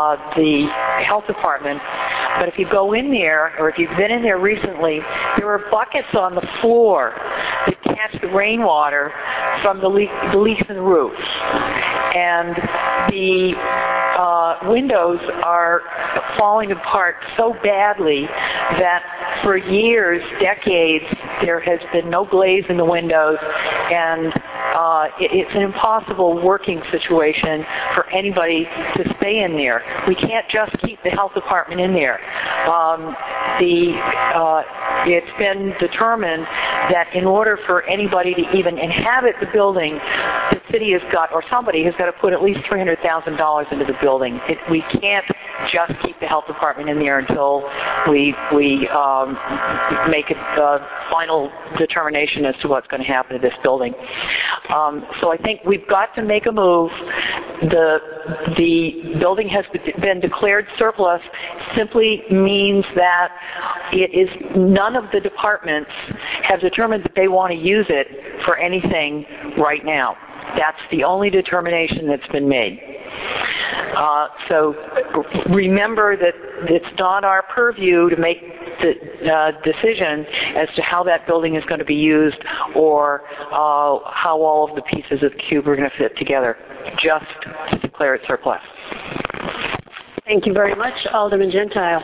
uh, the health department. But if you go in there, or if you've been in there recently, there are buckets on the floor that catch the rainwater from the, leak, the leaks in the roof. And the uh, windows are falling apart so badly that for years, decades, there has been no glaze in the windows, and uh, it, it's an impossible working situation for anybody to stay in there. We can't just keep the health department in there. Um, the uh, it's been determined that in order for anybody to even inhabit the building, the city has got, or somebody has got to put at least three hundred thousand dollars into the building. It, we can't just keep the health department in there until we we um, make a uh, final determination as to what's going to happen to this building. Um, so I think we've got to make a move. The the building has been declared surplus simply means that it is none of the departments have determined that they want to use it for anything right now. That's the only determination that's been made. Uh, so remember that it's not our purview to make the uh, decision as to how that building is going to be used or uh, how all of the pieces of the cube are going to fit together, just to declare it surplus. Thank you very much. Alderman Gentile.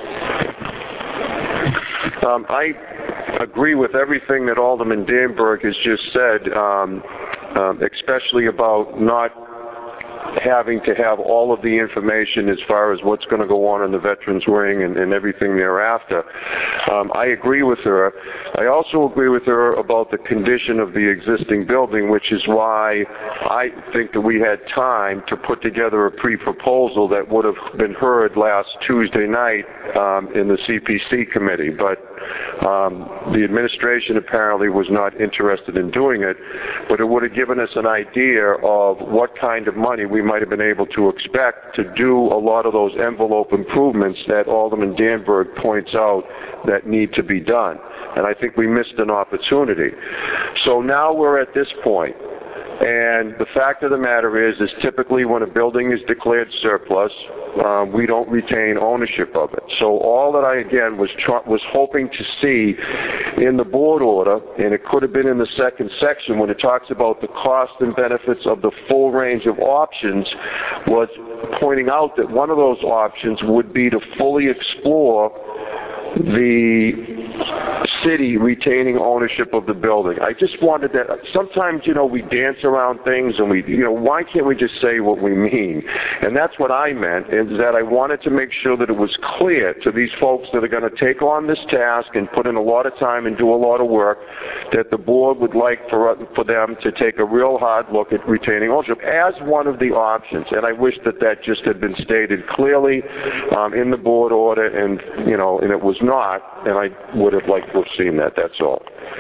Um, I agree with everything that Alderman Danberg has just said, um, um, especially about not having to have all of the information as far as what's going to go on in the Veterans Wing and, and everything thereafter. Um, I agree with her. I also agree with her about the condition of the existing building, which is why I think that we had time to put together a pre-proposal that would have been heard last Tuesday night um, in the C P C committee. But um, the administration apparently was not interested in doing it, but it would have given us an idea of what kind of money we might have been able to expect to do a lot of those envelope improvements that Alderman Danberg points out that need to be done. And I think we missed an opportunity. So now we're at this point. And the fact of the matter is, is typically when a building is declared surplus, um, we don't retain ownership of it. So all that I, again, was tr- was hoping to see in the board order, and it could have been in the second section when it talks about the cost and benefits of the full range of options, was pointing out that one of those options would be to fully explore the city retaining ownership of the building. I just wanted that. Sometimes, you know, we dance around things and we, you know, why can't we just say what we mean? And that's what I meant, is that I wanted to make sure that it was clear to these folks that are going to take on this task and put in a lot of time and do a lot of work, that the board would like for, for them to take a real hard look at retaining ownership as one of the options. And I wish that that just had been stated clearly um, in the board order, and, you know, and it was not, and I would have liked to have seen that, that's all.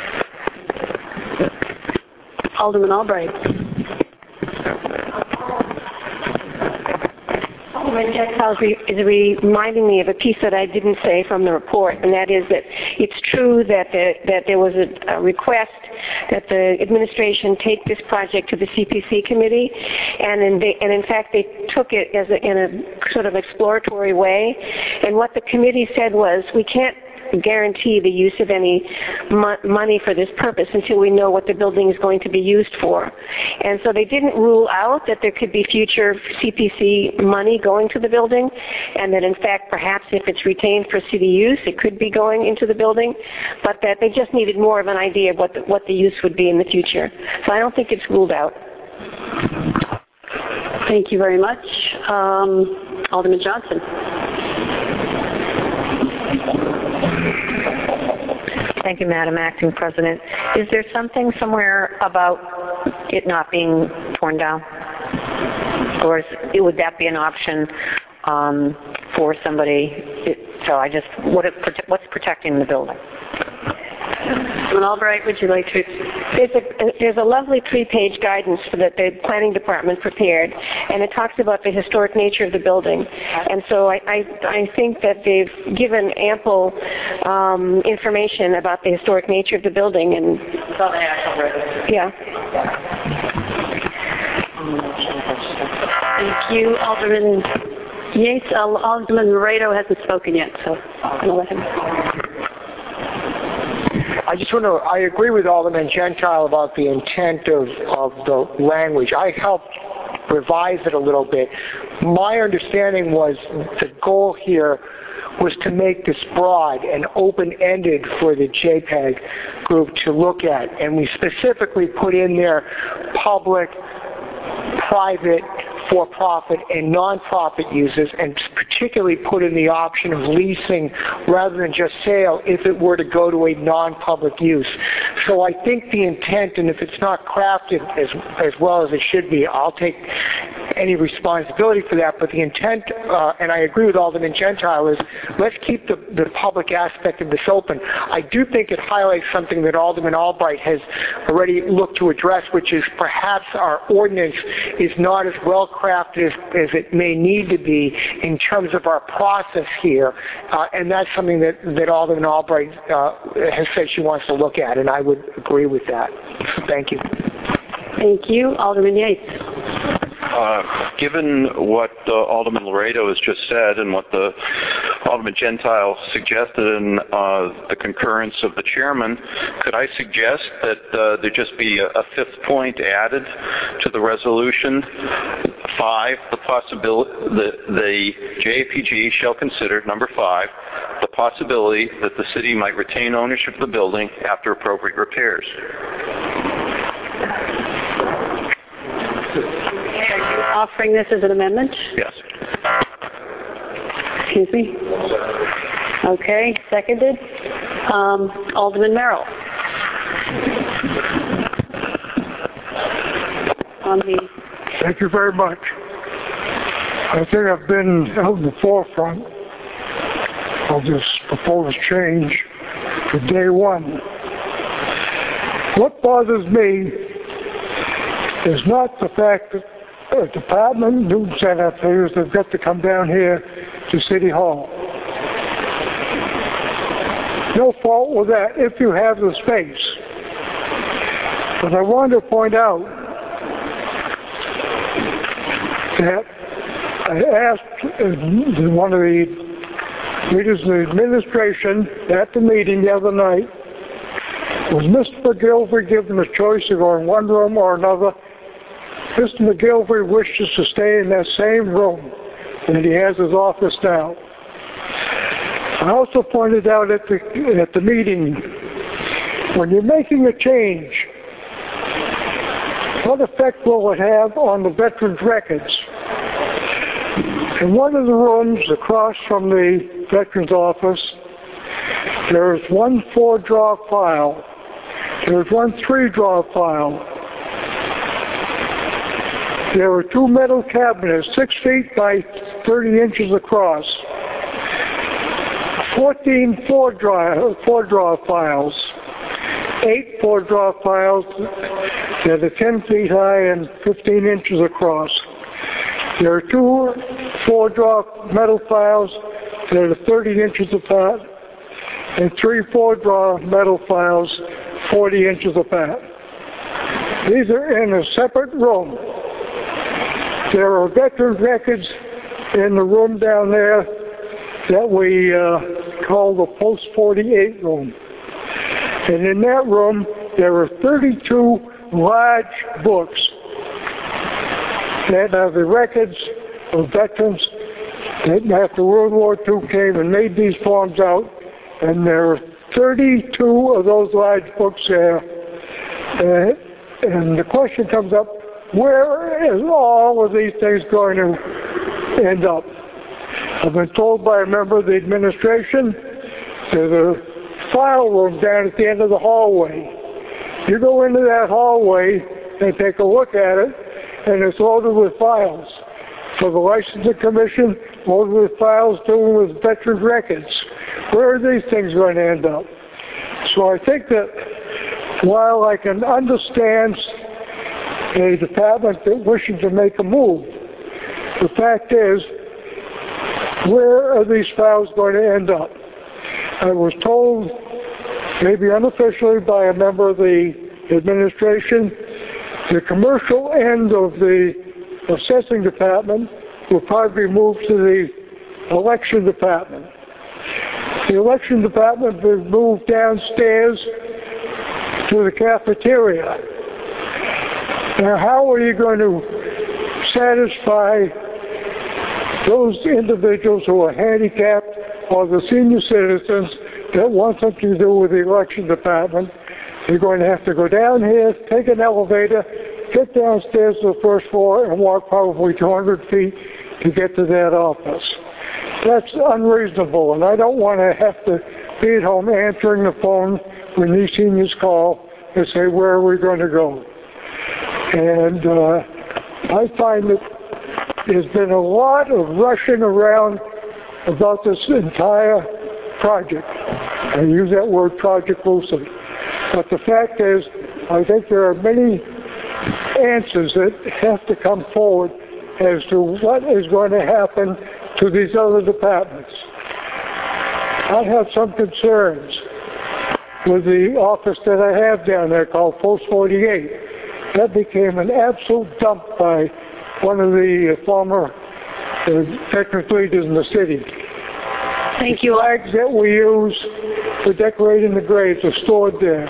Alderman Albright. Alderman Gentile is reminding me of a piece that I didn't say from the report, and that is that it's true that the, that there was a, a request that the administration take this project to the C P C committee, and in, they, and in fact they took it as a, in a sort of exploratory way, and what the committee said was, we can't guarantee the use of any mo- money for this purpose until we know what the building is going to be used for. And so they didn't rule out that there could be future C P C money going to the building, and that in fact perhaps if it's retained for city use it could be going into the building, but that they just needed more of an idea of what the, what the use would be in the future. So I don't think it's ruled out. Thank you very much. Um, Alderman Johnson. Thank you, Madam Acting President. Is there something somewhere about it not being torn down? Or is, would that be an option um, for somebody? It, so I just, what it, what's protecting the building? Alderman Albright, would you like to? There's a, there's a lovely three-page guidance that the planning department prepared, and it talks about the historic nature of the building. And so I, I, I think that they've given ample um, information about the historic nature of the building. And yeah. Thank you, Alderman Yates, uh, Alderman Laredo hasn't spoken yet, so I'm going to let him. I just want to, I agree with Alderman Gentile about the intent of, of the language. I helped revise it a little bit. My understanding was the goal here was to make this broad and open-ended for the JPEG group to look at. And we specifically put in there public, private, for-profit, and non-profit uses, and particularly put in the option of leasing rather than just sale if it were to go to a non-public use. So I think the intent, and if it's not crafted as, as well as it should be, I'll take any responsibility for that, but the intent, uh, and I agree with Alderman Gentile, is let's keep the, the public aspect of this open. I do think it highlights something that Alderman Albright has already looked to address, which is perhaps our ordinance is not as well crafted as, as it may need to be in terms of our process here, uh, and that's something that, that Alderman Albright uh, has said she wants to look at, and I would agree with that. Thank you. Thank you. Alderman Yates. Uh, given what uh, Alderman Laredo has just said and what the Alderman Gentile suggested and uh, the concurrence of the chairman, could I suggest that uh, there just be a, a fifth point added to the resolution? Five, the possibility, the, the J A P G shall consider, number five, the possibility that the city might retain ownership of the building after appropriate repairs. Offering this as an amendment? Yes. Excuse me? Okay, seconded. Um, Alderman Merrill. On the... Thank you very much. I think I've been held in the forefront of this proposed change from day one. What bothers me is not the fact that the department, new senators, have got to come down here to City Hall. No fault with that if you have the space. But I want to point out that I asked one of the leaders of the administration at the meeting the other night, was Mister McGilvery given the choice to go in one room or another? Mister McGilvery wishes to stay in that same room that he has his office now. I also pointed out at the, at the meeting, when you're making a change, what effect will it have on the veterans' records? In one of the rooms across from the veterans' office, there is one four-drawer file. There is one three-drawer file. There are two metal cabinets, six feet by thirty inches across. fourteen four-drawer four-drawer files. Eight four-drawer files that are ten feet high and fifteen inches across. There are two four-drawer metal files that are thirty inches apart, and three four-drawer metal files forty inches apart. These are in a separate room. There are veterans records in the room down there that we uh, call the post forty-eight room. And in that room, there are thirty-two large books that are the records of veterans that after World War Two came and made these forms out. And there are thirty-two of those large books there. Uh, and the question comes up, where is all of these things going to end up? I've been told by a member of the administration there's a file room down at the end of the hallway. You go into that hallway and take a look at it, and it's loaded with files. For the Licensing Commission, loaded with files dealing with veterans records. Where are these things going to end up? So I think that while I can understand a department that wishing to make a move, the fact is, where are these files going to end up? I was told, maybe unofficially by a member of the administration, the commercial end of the assessing department will probably be moved to the election department. The election department will move downstairs to the cafeteria. Now, how are you going to satisfy those individuals who are handicapped or the senior citizens that want something to do with the election department? You're going to have to go down here, take an elevator, get downstairs to the first floor, and walk probably two hundred feet to get to that office. That's unreasonable, and I don't want to have to be at home answering the phone when these seniors call and say, where are we going to go? And uh, I find that there's been a lot of rushing around about this entire project. I use that word project loosely. But the fact is, I think there are many answers that have to come forward as to what is going to happen to these other departments. I have some concerns with the office that I have down there called Post forty-eight. That became an absolute dump by one of the former uh, veterans leaders in the city. Thank you. Flags that we use for decorating the graves are stored there.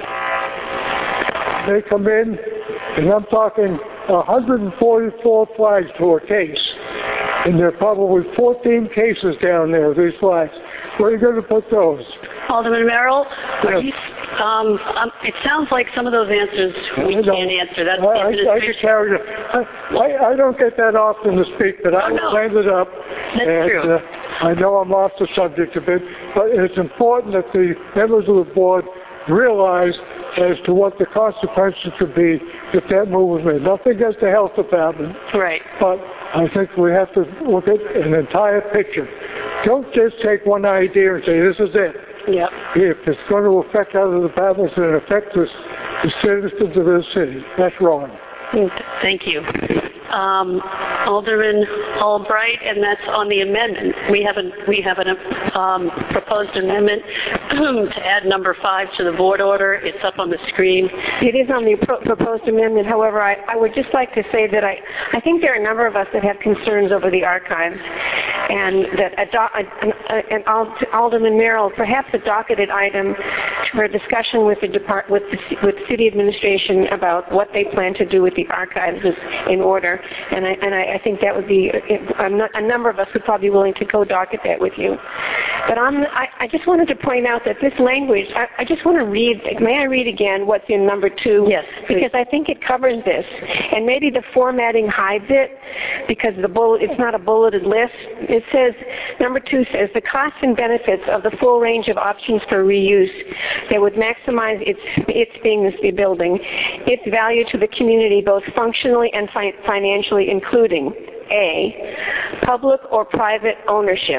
They come in, and I'm talking one hundred forty-four flags to a case. And there are probably fourteen cases down there of these flags. Where are you going to put those? Alderman Merrill, are Yes. you, um, um, it sounds like some of those answers we I can't answer. That's the I, I, I get administration. carried away. I, I don't get that often to speak, but I Oh, no. landed up. That's and, true. Uh, I know I'm off the subject a bit, but it's important that the members of the board realize as to what the consequences could be if that move was made. Nothing against the health department, Right. but I think we have to look at an entire picture. Don't just take one idea and say, this is it. Yep. If it's going to affect other departments and affect the, the citizens of this city, that's wrong. Thank you. Um, Alderman Albright, and that's on the amendment. We have a we have a um, proposed amendment to add number five to the board order. It's up on the screen. It is on the pro- proposed amendment. However, I, I would just like to say that I, I think there are a number of us that have concerns over the archives, and that a do- an, an Alderman Merrill, perhaps a docketed item for a discussion with the depart with the, with city administration about what they plan to do with the archives is in order. And I and I, I think that would be a, a number of us would probably be willing to co-docket that with you. But I'm, I, I just wanted to point out that this language, I, I just want to read, may I read again what's in number two? Yes, please. Because I think it covers this. And maybe the formatting hides it because the bullet, it's not a bulleted list. It says, number two says, the costs and benefits of the full range of options for reuse that would maximize its, its being the building, its value to the community both functionally and fi- financially, including A, public or private ownership,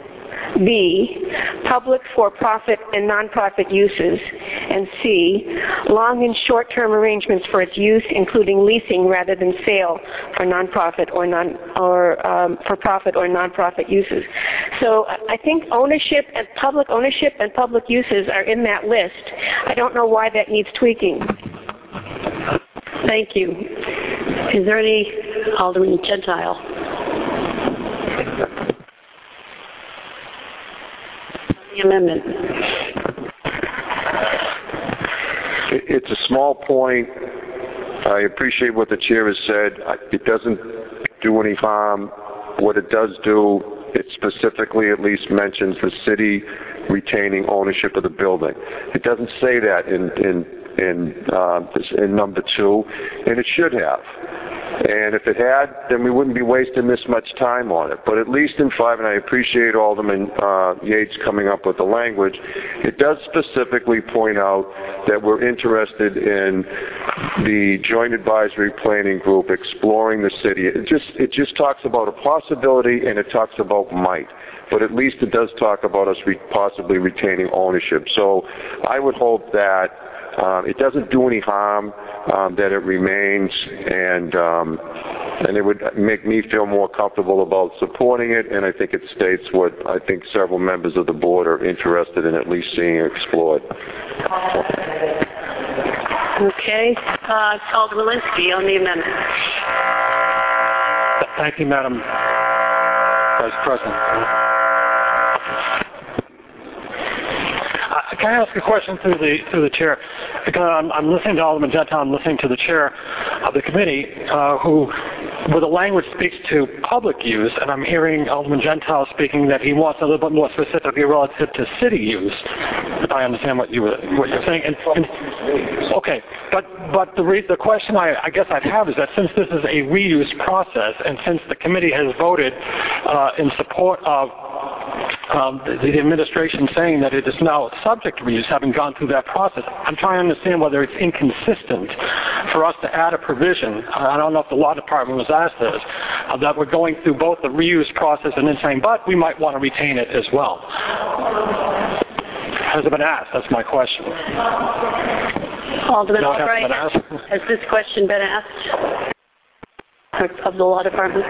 B, public for-profit and nonprofit uses, and C, long and short-term arrangements for its use, including leasing rather than sale for nonprofit or non or um, for-profit or nonprofit uses. So I think ownership and public ownership and public uses are in that list. I don't know why that needs tweaking. Thank you. Is there any Alderman Gentile? The amendment. It's a small point. I appreciate what the chair has said. It doesn't do any harm. What it does do, it specifically at least mentions the city retaining ownership of the building. It doesn't say that in in in, uh, in number two, and it should have. And if it had, then we wouldn't be wasting this much time on it. But at least in five, and I appreciate Alderman uh, Yates coming up with the language, it does specifically point out that we're interested in the Joint Advisory Planning Group exploring the city. It just, it just talks about a possibility and it talks about might. But at least it does talk about us re- possibly retaining ownership. So I would hope that Um, it doesn't do any harm, um, that it remains, and um, and it would make me feel more comfortable about supporting it, and I think it states what I think several members of the board are interested in at least seeing explored. Okay. Uh, Alderman Walensky on the amendment. Thank you, Madam Vice President. Uh, can I ask a question through the through the chair? Because I'm, I'm listening to Alderman Gentile, I'm listening to the chair of the committee, uh, who, where the language speaks to public use, and I'm hearing Alderman Gentile speaking that he wants a little bit more specifically relative to city use. If I understand what you were, what you're saying. And, and, okay, but but the re, the question I, I guess I'd have is that since this is a reuse process, and since the committee has voted uh, in support of Um, the, the administration saying that it is now subject to reuse, having gone through that process. I'm trying to understand whether it's inconsistent for us to add a provision. I don't know if the law department was asked this, uh, that we're going through both the reuse process and then saying, but we might want to retain it as well. Has it been asked? That's my question. Alderman no, Albright, has this question been asked of the law department?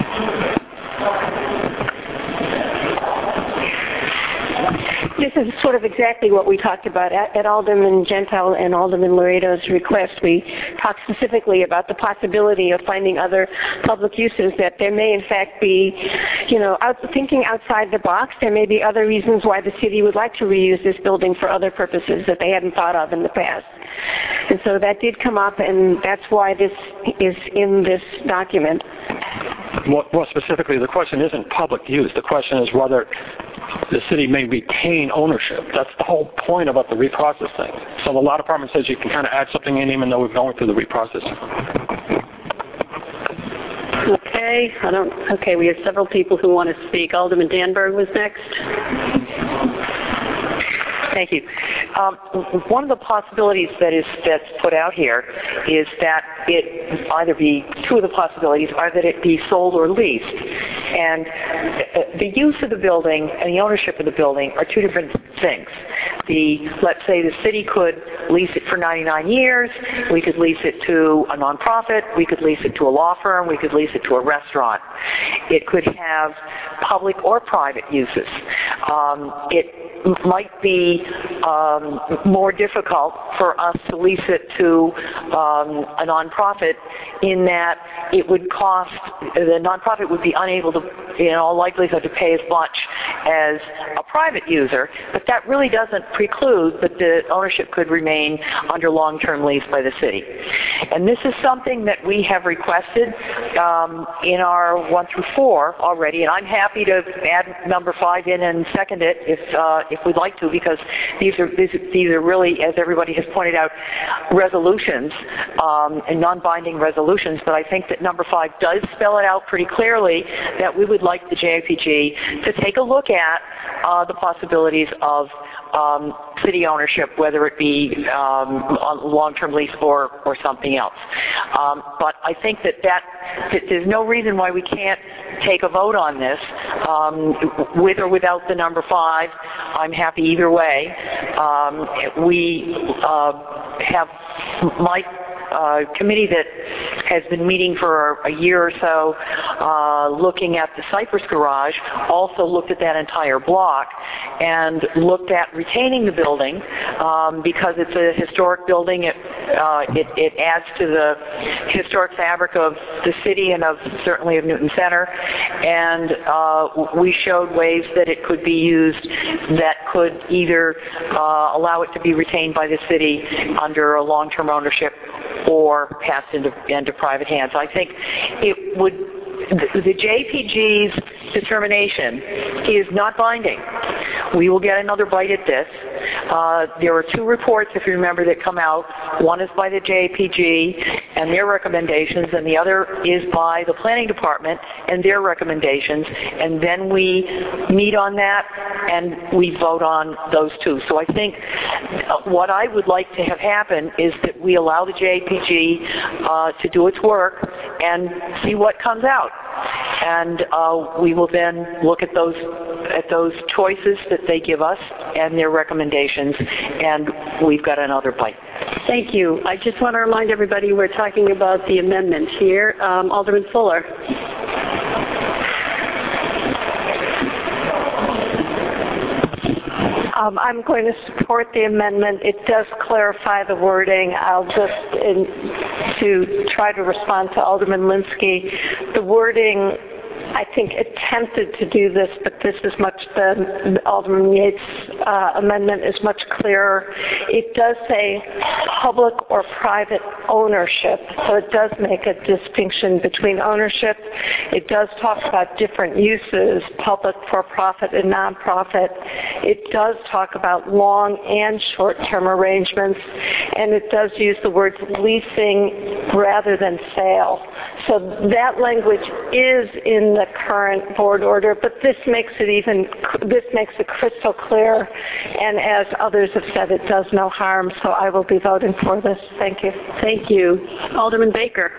This is sort of exactly what we talked about at, at Alderman Gentile and Alderman Laredo's request. We talked specifically about the possibility of finding other public uses, that there may in fact be, you know, out, thinking outside the box. There may be other reasons why the city would like to reuse this building for other purposes that they hadn't thought of in the past. And so that did come up, and that's why this is in this document. More, more specifically, the question isn't public use. The question is whether the city may retain ownership. That's the whole point about the reprocess thing. So the law department says you can kind of add something in even though we're going through the reprocessing. Okay, I don't, okay, we have several people who want to speak. Alderman Danberg was next. Thank you. Um, one of the possibilities that is that's put out here is that it either be, two of the possibilities are that it be sold or leased. And the use of the building and the ownership of the building are two different things. The, let's say the city could lease it for ninety-nine years, we could lease it to a nonprofit, we could lease it to a law firm, we could lease it to a restaurant. It could have public or private uses. Um, it might be um, more difficult for us to lease it to um, a nonprofit in that it would cost, the nonprofit would be unable to, in all likelihood, to pay as much as a private user, but that really doesn't preclude that the ownership could remain under long-term lease by the city. And this is something that we have requested um, in our one through four already, and I'm happy to add number five in and second it if uh, if we'd like to, because these are these, these are really, as everybody has pointed out, resolutions um, and non-binding resolutions. But I think that number five does spell it out pretty clearly that we would like the J I P G to take a look at uh, the possibilities of um, city ownership, whether it be um, on long-term lease or or something else. Um, but I think that, that that there's no reason why we can't take a vote on this um, with or without the number five. I'm happy either way. Um, we uh, have my uh, committee that has been meeting for a year or so uh, looking at the Cypress Garage, also looked at that entire block and looked at retaining the building um, because it's a historic building. It, uh, it, it adds to the historic fabric of the city and of certainly of Newton Center, and uh, we showed ways that it could be used that could either uh, allow it to be retained by the city under a long-term ownership or passed into, into private hands. I think it would, the, the J P G's determination is not binding. We will get another bite at this. Uh, there are two reports, if you remember, that come out. One is by the J P G and their recommendations, and the other is by the Planning Department and their recommendations. And then we meet on that and we vote on those two. So I think what I would like to have happen is that we allow the J P G uh, to do its work and see what comes out. And uh, we will then look at those at those choices that they give us and their recommendations, and we've got another bite. Thank you. I just want to remind everybody we're talking about the amendment here. Um, Alderman Fuller. Um, I'm going to support the amendment. It does clarify the wording. I'll just, in, to try to respond to Alderman Linsky, the wording I think, attempted to do this, but this is much, the Alderman Yates' uh, amendment is much clearer. It does say public or private ownership, so it does make a distinction between ownership. It does talk about different uses, public, for-profit, and nonprofit. It does talk about long and short-term arrangements, and it does use the words leasing rather than sale. So that language is in the current board order, but this makes it even, this makes it crystal clear, and as others have said, it does no harm, so I will be voting for this. Thank you. Thank you. Alderman Baker.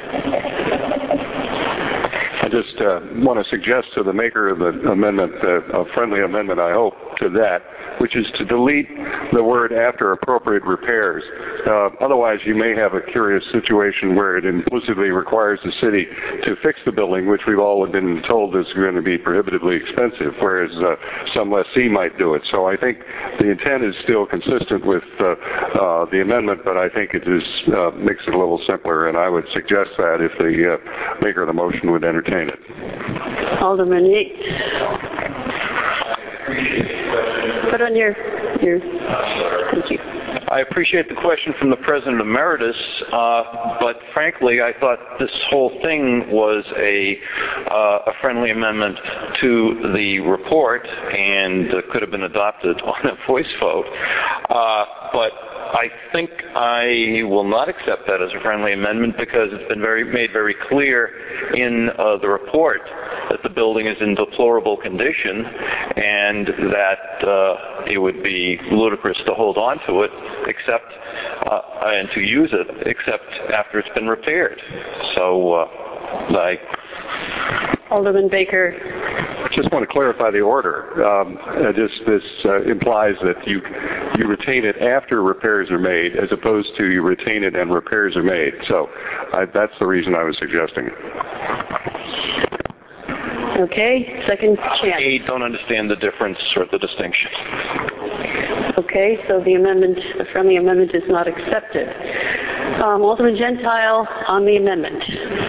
I just uh, want to suggest to the maker of the amendment, uh, a friendly amendment, I hope, to that, which is to delete the word after appropriate repairs. Uh, otherwise, you may have a curious situation where it implicitly requires the city to fix the building, which we've all been told is going to be prohibitively expensive, whereas uh, some lessee might do it. So I think the intent is still consistent with uh, uh, the amendment, but I think it is, uh, makes it a little simpler, and I would suggest that if the uh, maker of the motion would entertain it. Alderman Yates. Put on your, your, thank you. I appreciate the question from the President Emeritus, uh, but frankly, I thought this whole thing was a, uh, a friendly amendment to the report and uh, could have been adopted on a voice vote. Uh, but I think I will not accept that as a friendly amendment because it's been very, made very clear in uh, the report that the building is in deplorable condition and that uh, it would be ludicrous to hold on to it except uh, and to use it except after it's been repaired. So, uh, like Alderman Baker. I just want to clarify the order. Um, uh, this this uh, implies that you you retain it after repairs are made, as opposed to you retain it and repairs are made. So I, that's the reason I was suggesting it. Okay, second chance. I don't understand the difference or the distinction. Okay, so the amendment, the friendly amendment is not accepted. Um, Alderman Gentile on the amendment.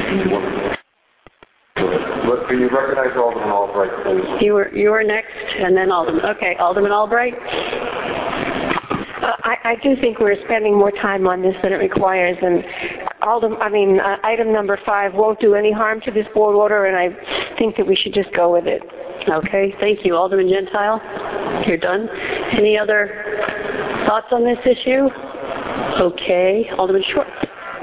Can you recognize Alderman Albright, please? You were, you were next, and then Alderman. Okay, Alderman Albright. Uh, I, I do think we're spending more time on this than it requires, and Alderman, I mean, uh, item number five won't do any harm to this board order, and I think that we should just go with it. Okay, thank you. Alderman Gentile, you're done. Any other thoughts on this issue? Okay, Alderman Schwartz.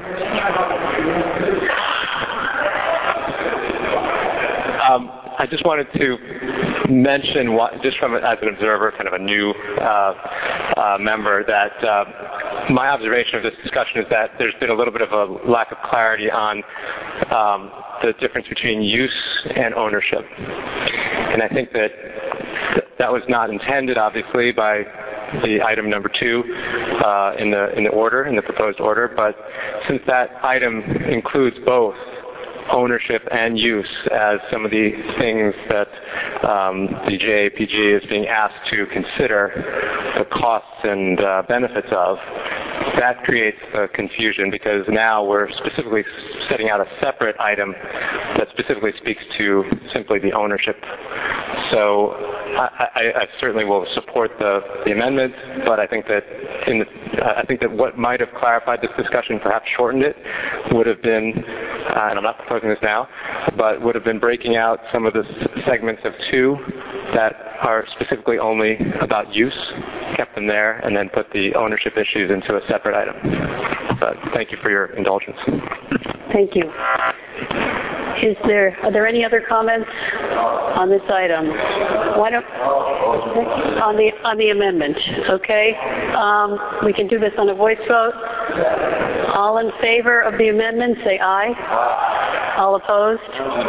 Um, I just wanted to mention, what, just from as an observer, kind of a new uh, uh, member, that uh, my observation of this discussion is that there's been a little bit of a lack of clarity on um, the difference between use and ownership. And I think that th- that was not intended, obviously, by the item number two uh, in the in the order, in the proposed order. But since that item includes both ownership and use as some of the things that um, the J A P G is being asked to consider the costs and uh, benefits of, that creates a confusion because now we're specifically setting out a separate item that specifically speaks to simply the ownership. So I, I, I certainly will support the, the amendment, but I think that in the, I think that what might have clarified this discussion, perhaps shortened it, would have been, uh, and I'm not proposing this now, but would have been breaking out some of the s- segments of two that are specifically only about use, kept them there, and then put the ownership issues into a separate item. But thank you for your indulgence. Thank you. Is there, are there any other comments on this item? Why don't, on the, on the amendment, okay? Um, we can do this on a voice vote. All in favor of the amendment, say aye. All opposed?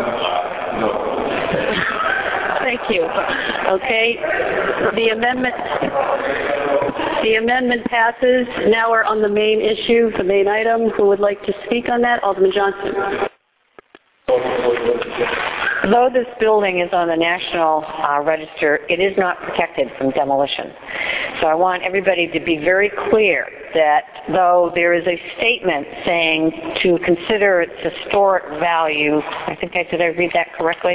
Thank you. Okay, the amendment, the amendment passes. Now we're on the main issue, the main item. Who would like to speak on that? Alderman Johnson. Though this building is on the National uh, Register, it is not protected from demolition. So I want everybody to be very clear that though there is a statement saying to consider its historic value, I think I did I read that correctly?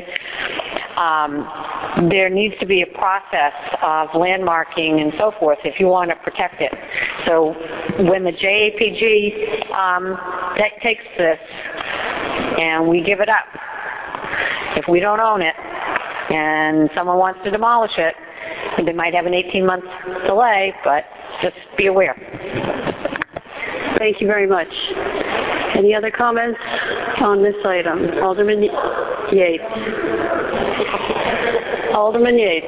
Um, there needs to be a process of landmarking and so forth if you want to protect it. So when the J A P G um, that takes this and we give it up, if we don't own it and someone wants to demolish it, they might have an eighteen month delay, but just be aware. Thank you very much. Any other comments on this item? Alderman Yates. Alderman Yates.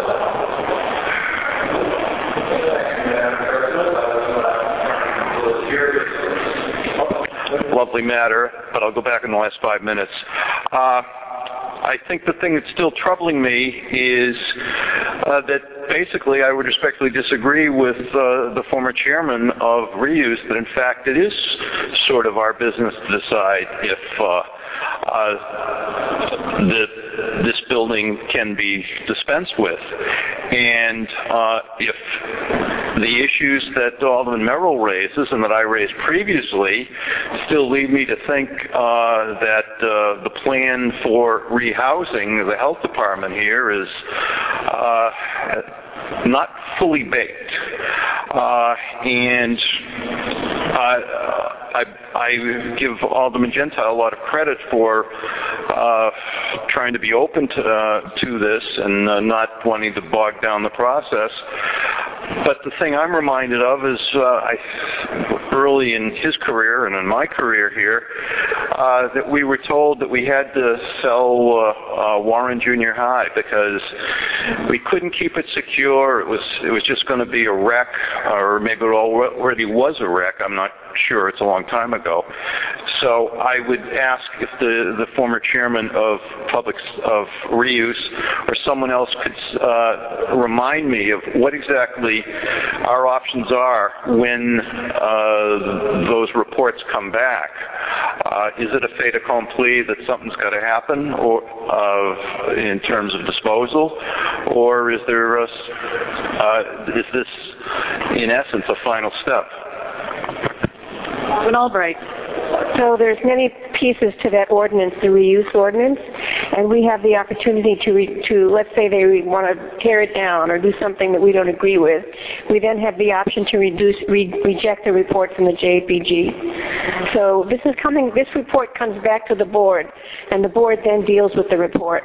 Lovely matter, but I'll go back in the last five minutes. Uh, I think the thing that's still troubling me is uh, that basically I would respectfully disagree with uh, the former chairman of Reuse that in fact it is sort of our business to decide if uh, uh, that this building can be dispensed with. And uh, if the issues that Alderman Merrill raises and that I raised previously still lead me to think uh, that uh, the plan for rehousing the health department here is uh, not fully baked. Uh, and uh, I, I give Alderman Gentile a lot of credit for uh, trying to be open to, uh, to this and uh, not wanting to bog down the process. But the thing I'm reminded of is uh, I, early in his career and in my career here, uh, that we were told that we had to sell uh, uh, Warren Junior High because we couldn't keep it secure. It was it was just going to be a wreck, or maybe it already was a wreck. I'm not sure. It's a long time ago. So I would ask if the, the former chairman of public of Reuse or someone else could uh, remind me of what exactly our options are when uh, those reports come back. Uh, is it a fait accompli that something's got to happen, or uh, in terms of disposal, or is there a, uh, is this in essence a final step? Alderman Albright. So there's many pieces to that ordinance, the reuse ordinance, and we have the opportunity to, re, to let's say they want to tear it down or do something that we don't agree with. We then have the option to reduce, re, reject the report from the J A P G. So this is coming. This report comes back to the board, and the board then deals with the report.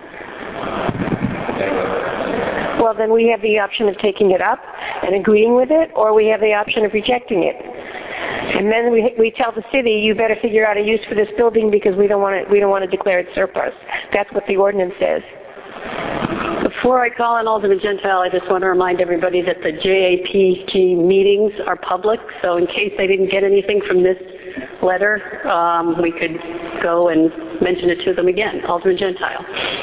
Well, then we have the option of taking it up and agreeing with it, or we have the option of rejecting it. And then we, we tell the city, you better figure out a use for this building because we don't want to, we don't want to declare it surplus. That's what the ordinance says. Before I call on Alderman Gentile, I just want to remind everybody that the J A P G meetings are public, so in case they didn't get anything from this letter, um, we could go and mention it to them again. Alderman Gentile.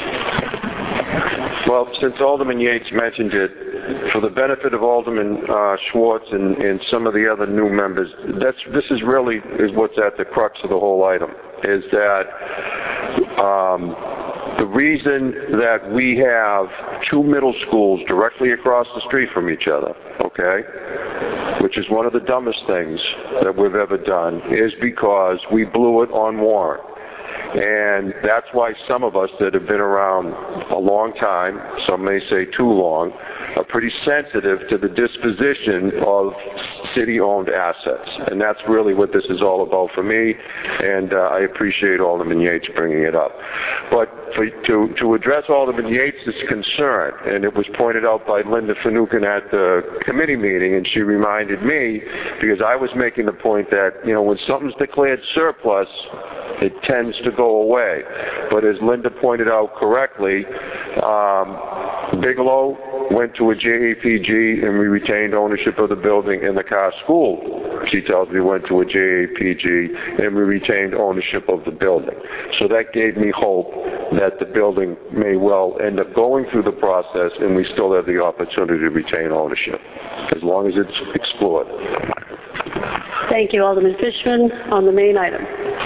Well, since Alderman Yates mentioned it, for the benefit of Alderman uh, Schwartz and, and some of the other new members, that's this is really is what's at the crux of the whole item, is that um, the reason that we have two middle schools directly across the street from each other, okay, which is one of the dumbest things that we've ever done, is because we blew it on Warren. And that's why some of us that have been around a long time, some may say too long, are pretty sensitive to the disposition of city-owned assets. And that's really what this is all about for me, and uh, I appreciate Alderman Yates bringing it up. But for, to, to address Alderman Yates' concern, and it was pointed out by Linda Finucane at the committee meeting, and she reminded me, because I was making the point that, you know, when something's declared surplus, it tends to go away. But as Linda pointed out correctly, um, Bigelow went to a J A P G and we retained ownership of the building, and the Carr School, she tells me, went to a J A P G and we retained ownership of the building. So that gave me hope that the building may well end up going through the process and we still have the opportunity to retain ownership, as long as it's explored. Thank you, Alderman Fishman. On the main item.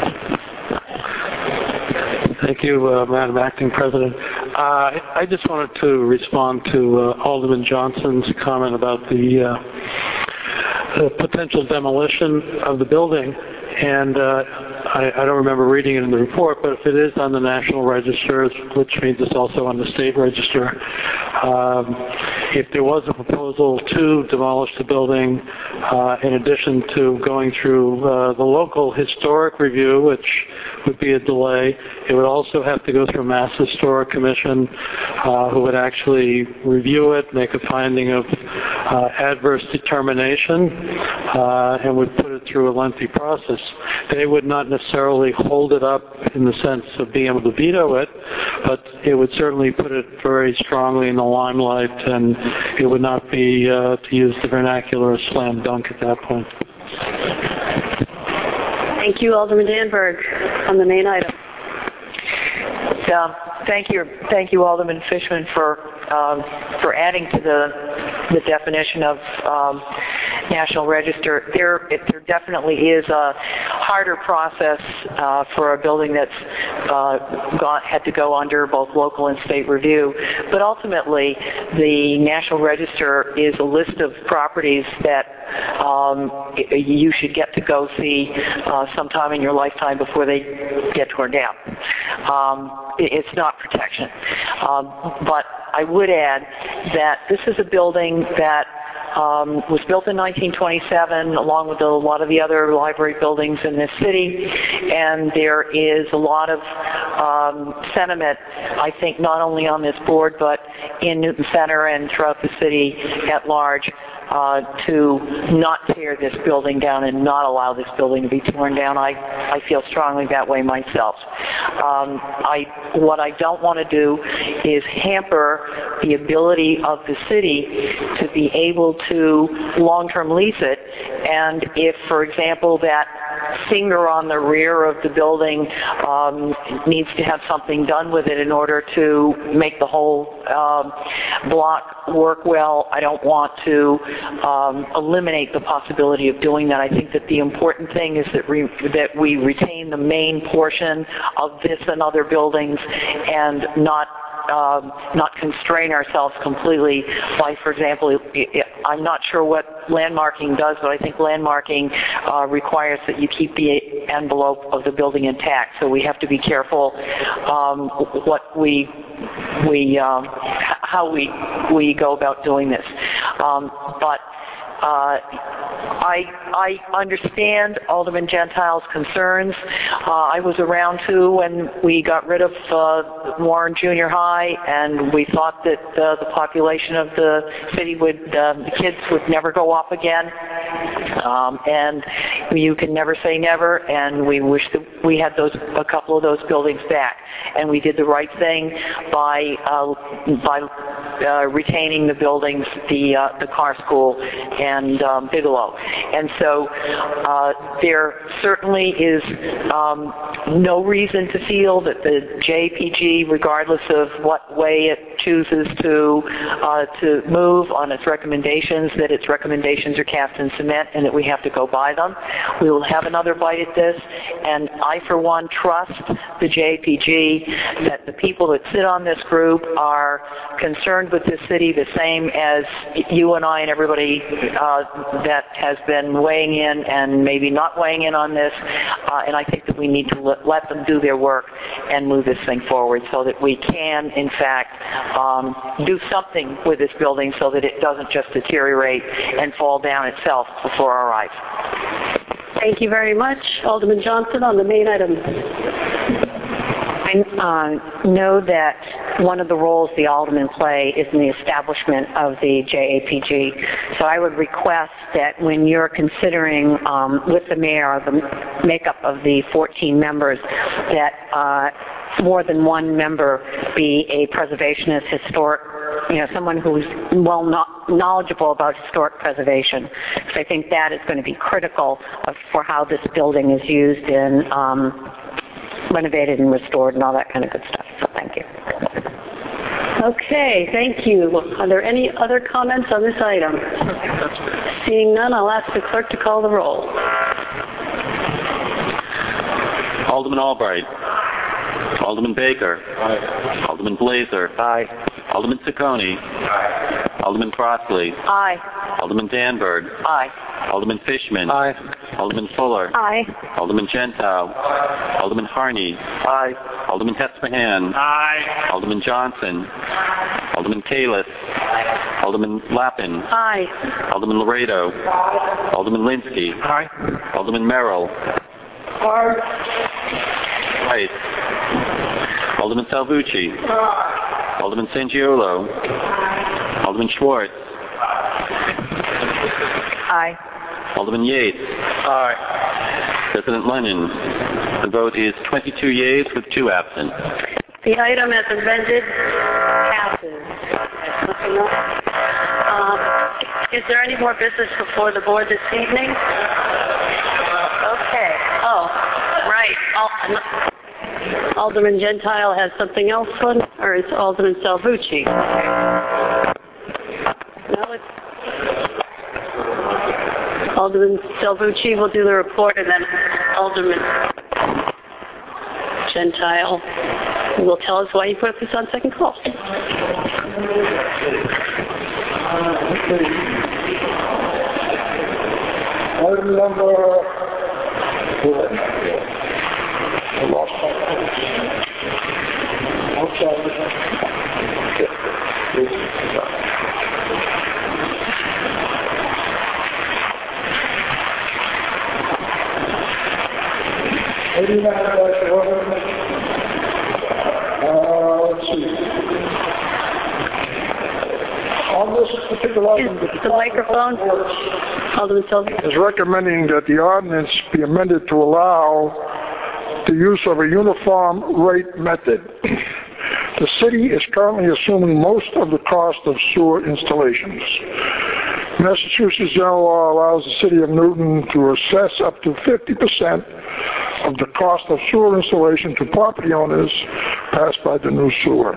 Thank you, uh, Madam Acting President. Uh, I just wanted to respond to uh, Alderman Johnson's comment about the uh, uh, potential demolition of the building, and uh, I, I don't remember reading it in the report, but if it is on the National Register, which means it's also on the State Register, um, if there was a proposal to demolish the building, uh, in addition to going through uh, the local historic review, which would be a delay, it would also have to go through Mass Historic Commission, uh, who would actually review it, make a finding of uh, adverse determination, uh, and would put it through a lengthy process. They would not necessarily hold it up in the sense of being able to veto it, but it would certainly put it very strongly in the limelight, and it would not be, uh, to use the vernacular, a slam dunk at that point. Thank you, Alderman Danberg, on the main item. Um, thank you, thank you, Alderman Fishman, for um, for adding to the the definition of um, National Register. There, it, there definitely is a harder process uh, for a building that's uh, gone, had to go under both local and state review. But ultimately, the National Register is a list of properties that um, you should get to go see uh, sometime in your lifetime before they get torn down. Um, it, it's not protection. Um, but I would add that this is a building that Um, was built in nineteen twenty-seven along with a lot of the other library buildings in this city, and there is a lot of um, sentiment, I think, not only on this board but in Newton Center and throughout the city at large, uh, to not tear this building down and not allow this building to be torn down. I, I feel strongly that way myself. Um, I, what I don't want to do is hamper the ability of the city to be able to long-term lease it, and if, for example, that finger on the rear of the building um, needs to have something done with it in order to make the whole um, block work well, I don't want to um, eliminate the possibility of doing that. I think that the important thing is that, re that we retain the main portion of this and other buildings and not Um, not constrain ourselves completely by, for example, it, it, I'm not sure what landmarking does, but I think landmarking uh, requires that you keep the envelope of the building intact. So we have to be careful um, what we we um, how we we go about doing this. Um, but Uh, I, I understand Alderman Gentile's concerns. Uh, I was around too when we got rid of uh, Warren Junior High, and we thought that uh, the population of the city would, uh, the kids would never go up again. Um, and you can never say never, and we wish that we had those, a couple of those buildings back. And we did the right thing by uh, by uh, retaining the buildings, the uh, the car school, and um, Bigelow. And so uh, there certainly is um, no reason to feel that the J P G, regardless of what way it chooses to uh, to move on its recommendations, that its recommendations are cast in cement and that we have to go by them. We will have another bite at this, and I, for one, trust the J P G that the people that sit on this group are concerned with this city the same as you and I and everybody uh, that has been weighing in and maybe not weighing in on this, uh, and I think that we need to let, let them do their work and move this thing forward so that we can, in fact, um, do something with this building so that it doesn't just deteriorate and fall down itself before our eyes. Thank you very much. Alderman Johnson on the main item. I uh, know that one of the roles the aldermen play is in the establishment of the J A P G. So I would request that when you're considering um, with the mayor the makeup of the fourteen members, that uh, more than one member be a preservationist, historic, you know, someone who's well not knowledgeable about historic preservation. Because I think that is going to be critical of, for how this building is used in um, renovated and restored and all that kind of good stuff. So thank you. Okay, thank you. Are there any other comments on this item? Seeing none, I'll ask the clerk to call the roll. Alderman Albright. Alderman Baker. Aye. Alderman Blazer. Aye. Alderman Ciccone. Aye. Alderman Crossley. Aye. Alderman Danberg. Aye. Alderman Fishman. Aye. Alderman Fuller. Aye. Alderman Gentile. Alderman Harney. Aye. Alderman Hesperhan. Aye. Alderman Johnson. Alderman Kalis. Alderman Lappin. Aye. Alderman Laredo. Alderman Linsky. Aye. Alderman Merrill. Aye. Rice. Alderman Salvucci. Alderman Sangiolo. Alderman Schwartz. Aye. Alderman Yates. Aye. President Lennon. The vote is twenty-two yeas with two absent. The item as amended passes. Nothing else. Um, is there any more business before the board this evening? Okay. Oh, right. Al- Alderman Gentile has something else on, or is Alderman Salvucci? No, it's Alderman Salvucci will do the report, and then Alderman Gentile will tell us why he put this on second call. Item number I lost my outside. eighty-nine dash eleven. Uh, let's see. On this particular item, the microphone Alderman Salvucci is recommending that the ordinance be amended to allow the use of a uniform rate method. The city is currently assuming most of the cost of sewer installations. Massachusetts general law allows the city of Newton to assess up to fifty percent of the cost of sewer installation to property owners passed by the new sewer.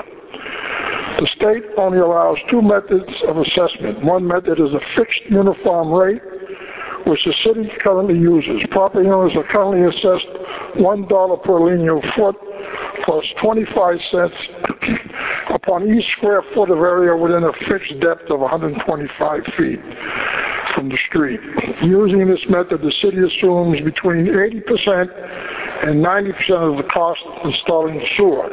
The state only allows two methods of assessment. One method is a fixed uniform rate, which the city currently uses. Property owners are currently assessed one dollar per linear foot plus twenty-five cents upon each square foot of area within a fixed depth of one hundred twenty-five feet from the street. Using this method, the city assumes between eighty percent and ninety percent of the cost of installing sewer.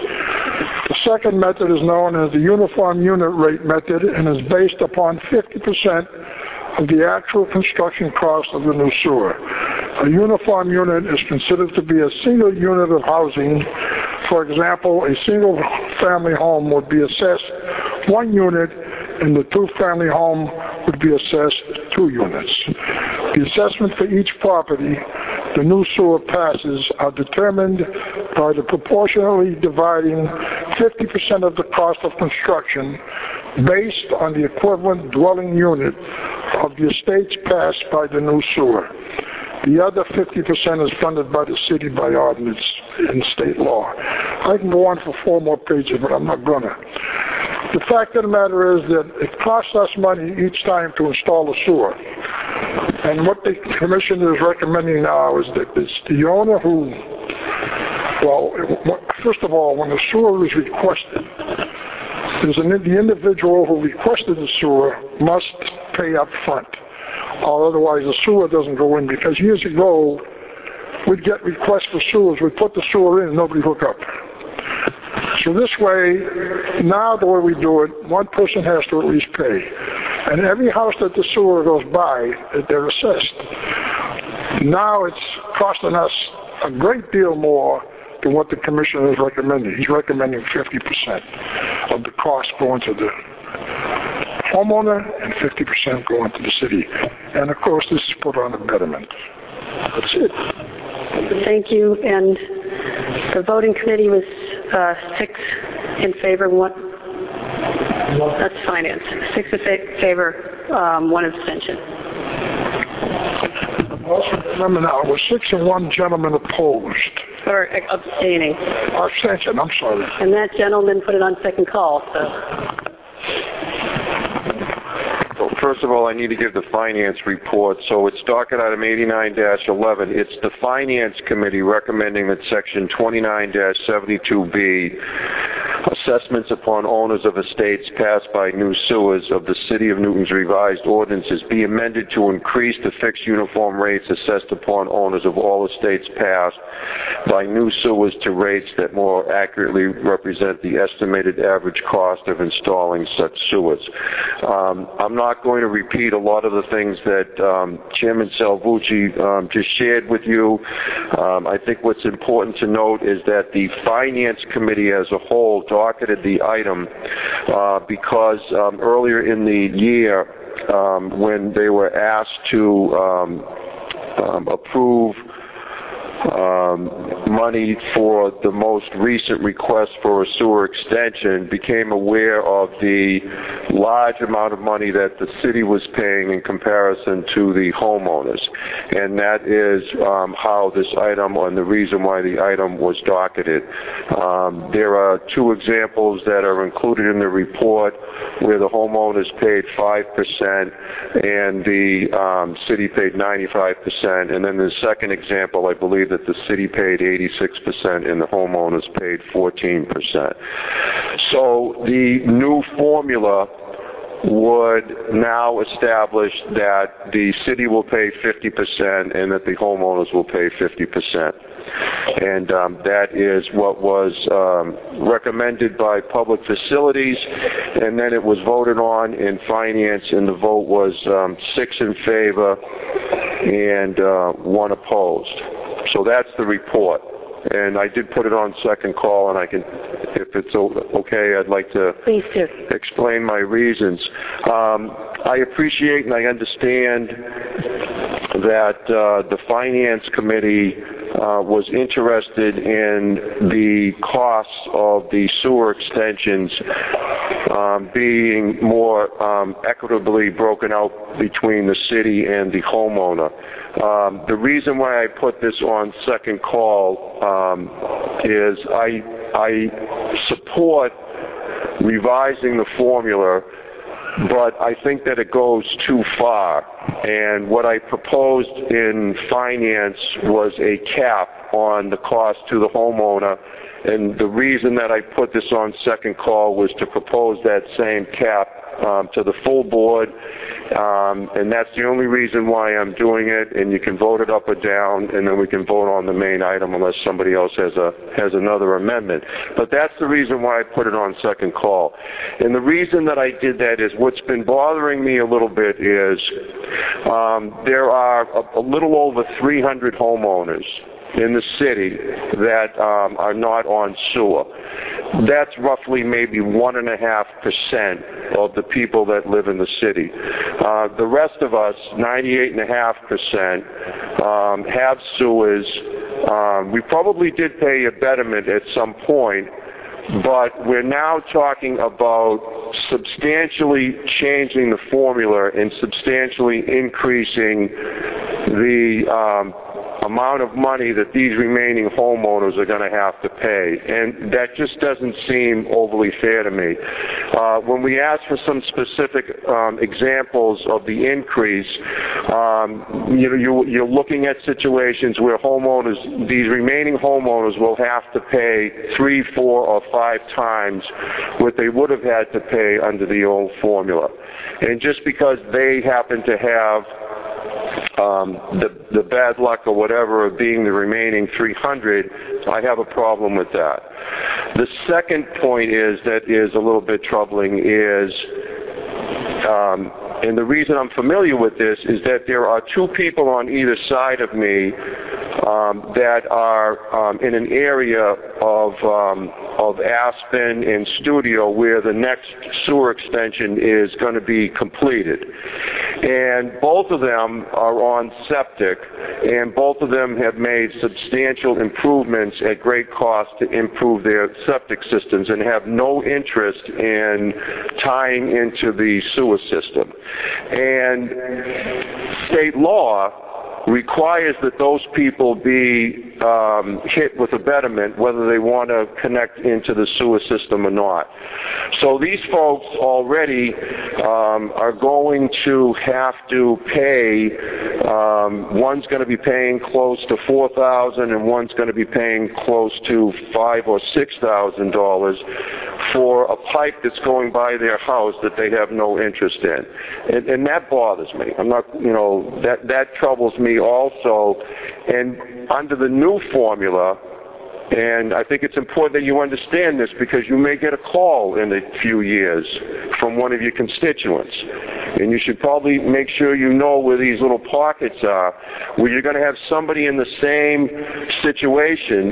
The second method is known as the uniform unit rate method and is based upon fifty percent of the actual construction cost of the new sewer. A uniform unit is considered to be a single unit of housing. For example, a single family home would be assessed one unit and the two-family home would be assessed two units. The assessment for each property the new sewer passes are determined by the proportionally dividing fifty percent of the cost of construction based on the equivalent dwelling unit of the estates passed by the new sewer. The other fifty percent is funded by the city by ordinance in state law. I can go on for four more pages, but I'm not gonna. The fact of the matter is that it costs us money each time to install a sewer. And what the commission is recommending now is that it's the owner who, well, first of all, when the sewer is requested, there's an, the individual who requested the sewer must pay up front, or otherwise the sewer doesn't go in, because years ago, we'd get requests for sewers, we'd put the sewer in and nobody hook up. So this way, now the way we do it, one person has to at least pay. And every house that the sewer goes by, they're assessed. Now it's costing us a great deal more than what the commissioner is recommending. He's recommending fifty percent of the cost going to the homeowner and fifty percent going to the city. And of course, this is put on a betterment. That's it. Thank you. And the voting committee was uh, six in favor, one. That's finance. Six in fa- favor, um, one abstention. Also, remember now, it was six and one gentleman opposed. Or abstaining. Or abstention, I'm sorry. And that gentleman put it on second call, so. Well, first of all, I need to give the finance report. So it's docket item eighty-nine dash eleven. It's the Finance Committee recommending that Section twenty-nine dash seventy-two B assessments upon owners of estates passed by new sewers of the City of Newton's revised ordinances be amended to increase the fixed uniform rates assessed upon owners of all estates passed by new sewers to rates that more accurately represent the estimated average cost of installing such sewers. Um, I'm not going to repeat a lot of the things that um, Chairman Salvucci um, just shared with you. Um, I think what's important to note is that the Finance Committee as a whole docketed the item uh, because um, earlier in the year um, when they were asked to um, um, approve Um, money for the most recent request for a sewer extension, became aware of the large amount of money that the city was paying in comparison to the homeowners. And that is um, how this item, and the reason why the item was docketed. Um, there are two examples that are included in the report where the homeowners paid five percent and the um, city paid ninety-five percent. And then the second example, I believe that the city paid eighty-six percent and the homeowners paid fourteen percent. So the new formula would now establish that the city will pay fifty percent and that the homeowners will pay fifty percent. And um, that is what was um, recommended by Public Facilities, and then it was voted on in Finance, and the vote was um, six in favor and uh, one opposed. So that's the report. And I did put it on second call, and I can, if it's okay, I'd like to Please do. explain my reasons. Um, I appreciate and I understand that uh, the Finance Committee uh, was interested in the costs of the sewer extensions um, being more um, equitably broken out between the city and the homeowner. Um, the reason why I put this on second call um, is I, I support revising the formula, but I think that it goes too far. And what I proposed in Finance was a cap on the cost to the homeowner. And the reason that I put this on second call was to propose that same cap um, to the full board. Um, and that's the only reason why I'm doing it, and you can vote it up or down, and then we can vote on the main item unless somebody else has a has another amendment. But that's the reason why I put it on second call. And the reason that I did that is what's been bothering me a little bit is um, there are a, a little over three hundred homeowners in the city that um, are not on sewer. That's roughly maybe one and a half percent of the people that live in the city. Uh, the rest of us, ninety-eight and a half percent, um, have sewers. Um, we probably did pay a betterment at some point, but we're now talking about substantially changing the formula and substantially increasing the um, amount of money that these remaining homeowners are going to have to pay. And that just doesn't seem overly fair to me. Uh, when we ask for some specific um, examples of the increase, um, you know, you, you're looking at situations where homeowners, these remaining homeowners will have to pay three, four, or five times what they would have had to pay under the old formula. And just because they happen to have Um, the, the bad luck or whatever of being the remaining three hundred, I have a problem with that. The second point is that is a little bit troubling is, um, and the reason I'm familiar with this is that there are two people on either side of me um, that are um, in an area of um, of Aspen and Studio where the next sewer extension is going to be completed. And both of them are on septic, and both of them have made substantial improvements at great cost to improve their septic systems and have no interest in tying into the sewer system. And state law requires that those people be um, hit with a betterment, whether they want to connect into the sewer system or not. So these folks already um, are going to have to pay, um, one's going to be paying close to four thousand dollars and one's going to be paying close to five or six thousand dollars for a pipe that's going by their house that they have no interest in. And, and that bothers me. I'm not, you know, that, that troubles me also. And under the new formula, and I think it's important that you understand this because you may get a call in a few years from one of your constituents. And you should probably make sure you know where these little pockets are, where you're going to have somebody in the same situation.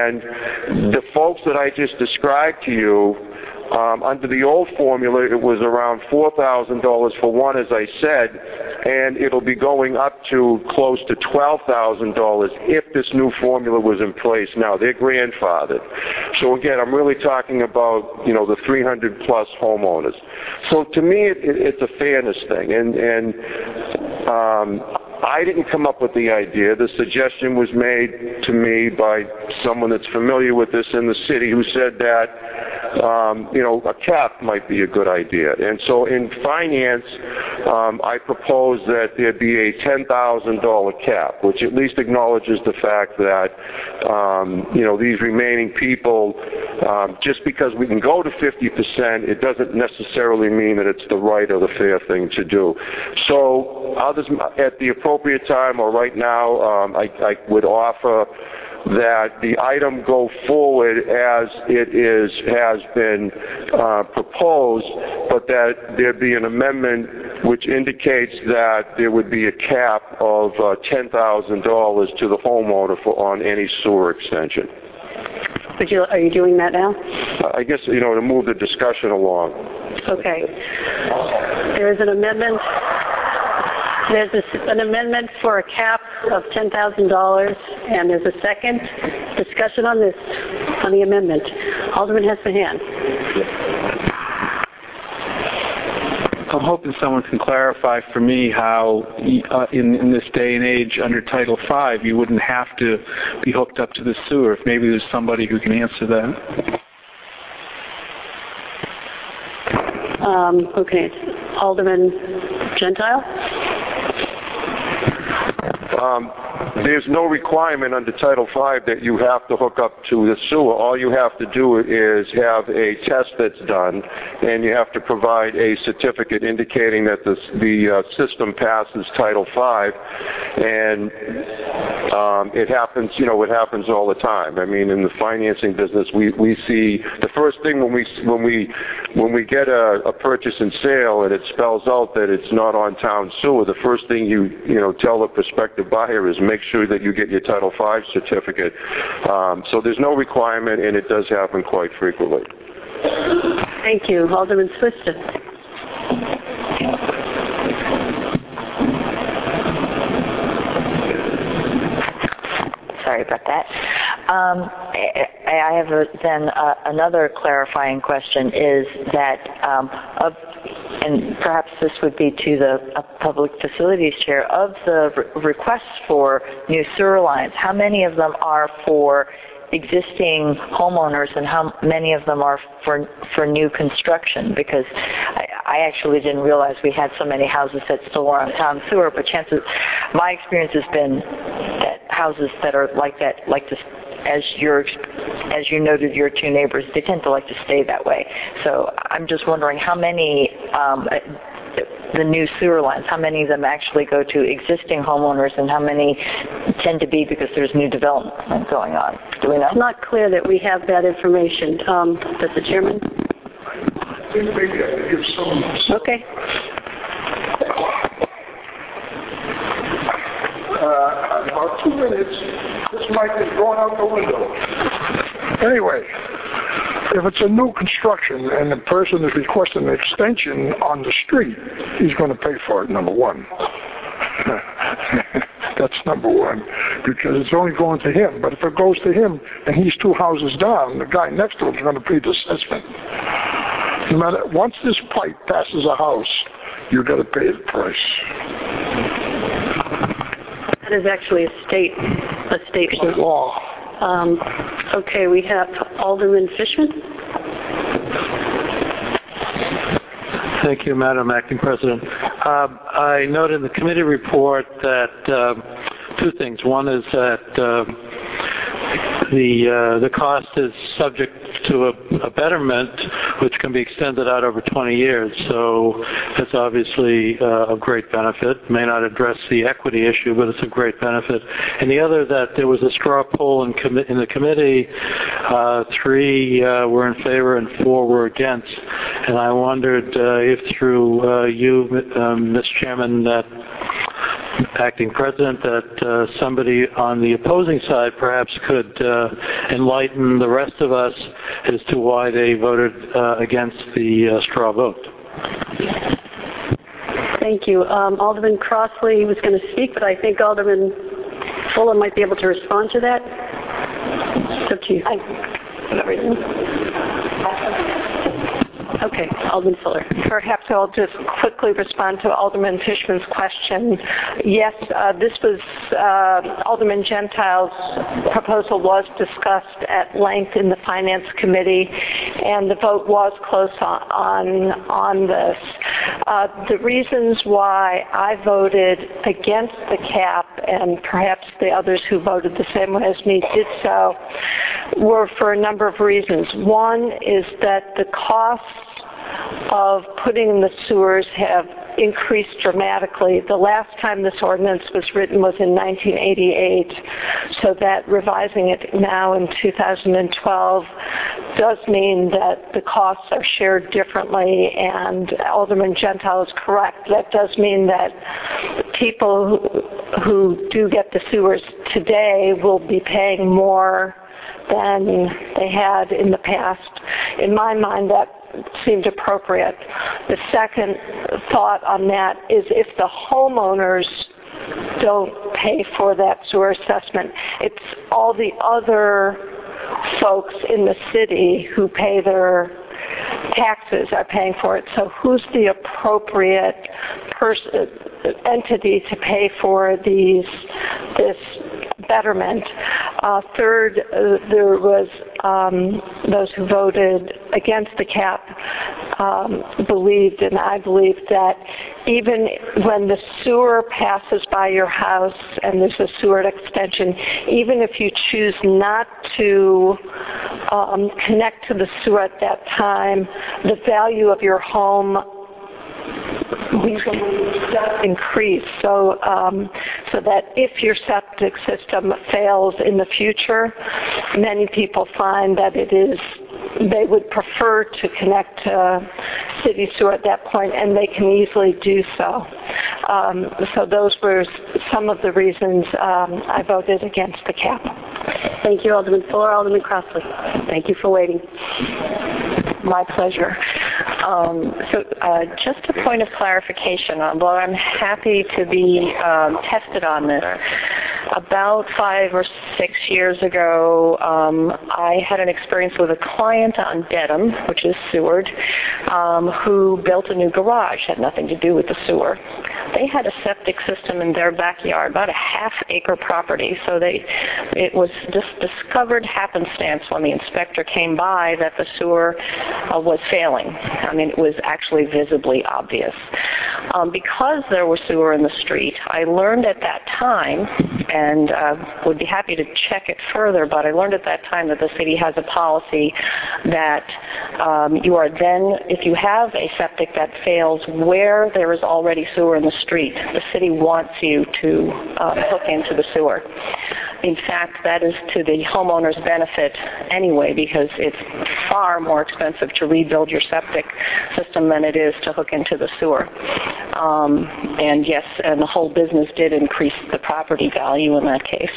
And the folks that I just described to you, Um, under the old formula, it was around four thousand dollars for one, as I said, and it'll be going up to close to twelve thousand dollars if this new formula was in place now. They're grandfathered. So again, I'm really talking about, you know, the three hundred plus homeowners. So to me, it, it, it's a fairness thing, and, and um, I didn't come up with the idea. The suggestion was made to me by someone that's familiar with this in the city who said that, um, you know, a cap might be a good idea. And so in finance, um, I proposed that there be a ten thousand dollars cap, which at least acknowledges the fact that, um, you know, these remaining people, um, just because we can go to fifty percent, it doesn't necessarily mean that it's the right or the fair thing to do. So others, at the appropriate time or right now, um, I, I would offer that the item go forward as it is has been uh, proposed, but that there be an amendment which indicates that there would be a cap of uh, ten thousand dollars to the homeowner for on any sewer extension. Would you, are you doing that now? I guess, you know, to move the discussion along. Okay. There is an amendment. There's a, an amendment for a cap of ten thousand dollars, and there's a second discussion on this, on the amendment. Alderman Hessenhan. I'm hoping someone can clarify for me how, uh, in, in this day and age, under Title five, you wouldn't have to be hooked up to the sewer. If maybe there's somebody who can answer that. Um, okay. Alderman Gentile? Um, there's no requirement under Title five that you have to hook up to the sewer. All you have to do is have a test that's done, and you have to provide a certificate indicating that the, the uh, system passes Title five, and um, it happens, you know, it happens all the time. I mean, in the financing business, we, we see the first thing when we when we when we get a, a purchase and sale and it spells out that it's not on town sewer, the first thing you you know tell the prospective buyer is make sure that you get your Title five certificate. Um, so there's no requirement, and it does happen quite frequently. Thank you. Alderman Swiston. Sorry about that. Um, I have a, then uh, another clarifying question is that um, of, and perhaps this would be to the uh, Public Facilities Chair, of the re- requests for new sewer lines, how many of them are for existing homeowners and how many of them are for for new construction? Because I, I actually didn't realize we had so many houses that still were on town sewer, but chances, my experience has been that houses that are like that, like to, as your as you noted, your two neighbors, they tend to like to stay that way. So I'm just wondering how many um, the new sewer lines, how many of them actually go to existing homeowners and how many tend to be because there's new development going on? Do we know? It's not clear that we have that information. Um, does the chairman? I think maybe I could give some. Okay. Uh, in about two minutes, this mic is going out the window. Anyway, if it's a new construction and the person is requesting an extension on the street, he's going to pay for it, number one. That's number one, because it's only going to him. But if it goes to him and he's two houses down, the guy next to him is going to pay the assessment. No matter, once this pipe passes a house, you've got to pay the price. That is actually a state, a state law. Um, okay, we have Alderman Fishman. Thank you, Madam Acting President. Uh, I note in the committee report that uh, two things. One is that uh, the uh, the cost is subject to a, a betterment, which can be extended out over twenty years. So it's obviously uh, of great benefit. May not address the equity issue, but it's a great benefit. And the other, that there was a straw poll in, com- in the committee. Uh, three uh, were in favor and four were against. And I wondered uh, if through uh, you, um, Miz Chairman, that Acting President, that uh, somebody on the opposing side perhaps could uh, enlighten the rest of us as to why they voted uh, against the uh, straw vote. Thank you. Um, Alderman Crossley was going to speak, but I think Alderman Fuller might be able to respond to that. It's up to you. I, Okay, Alderman Fuller. Perhaps I'll just quickly respond to Alderman Fishman's question. Yes, uh, this was, uh, Alderman Gentile's proposal was discussed at length in the Finance Committee, and the vote was close on, on, on this. Uh, the reasons why I voted against the cap, and perhaps the others who voted the same way as me did so, were for a number of reasons. One is that the costs of putting in the sewers have increased dramatically. The last time this ordinance was written was in nineteen eighty-eight, so that revising it now in two thousand twelve does mean that the costs are shared differently, and Alderman Gentile is correct. That does mean that people who, who do get the sewers today will be paying more than they had in the past. In my mind, that seemed appropriate. The second thought on that is if the homeowners don't pay for that sewer assessment, it's all the other folks in the city who pay their taxes are paying for it. So who's the appropriate person, entity to pay for these this betterment? Uh, third, uh, there was um, those who voted against the cap um, believed, and I believed, that even when the sewer passes by your house and there's a sewer extension, even if you choose not to um, connect to the sewer at that time, the value of your home does increase, so um, so that if your septic system fails in the future, many people find that it is they would prefer to connect to city sewer at that point, and they can easily do so. Um, so those were some of the reasons um, I voted against the cap. Thank you, Alderman Fuller. Alderman Crossley. Thank you for waiting. My pleasure. Um, so uh, just a point of clarification, although I'm happy to be um, tested on this. About five or six years ago, um, I had an experience with a client on Dedham, which is Seward, um, who built a new garage. Had nothing to do with the sewer. They had a septic system in their backyard, about a half-acre property. So they, it was just discovered happenstance when the inspector came by that the sewer uh, was failing. I mean, it was actually visibly obvious. Um, because there was sewer in the street, I learned at that time, and uh, would be happy to check it further, but I learned at that time that the city has a policy that um, you are then, if you have a septic that fails where there is already sewer in the street, the city wants you to uh, hook into the sewer. In fact, that is to the homeowner's benefit anyway, because it's far more expensive to rebuild your septic system than it is to hook into the sewer. Um, and yes, and the whole business did increase the property value in that case.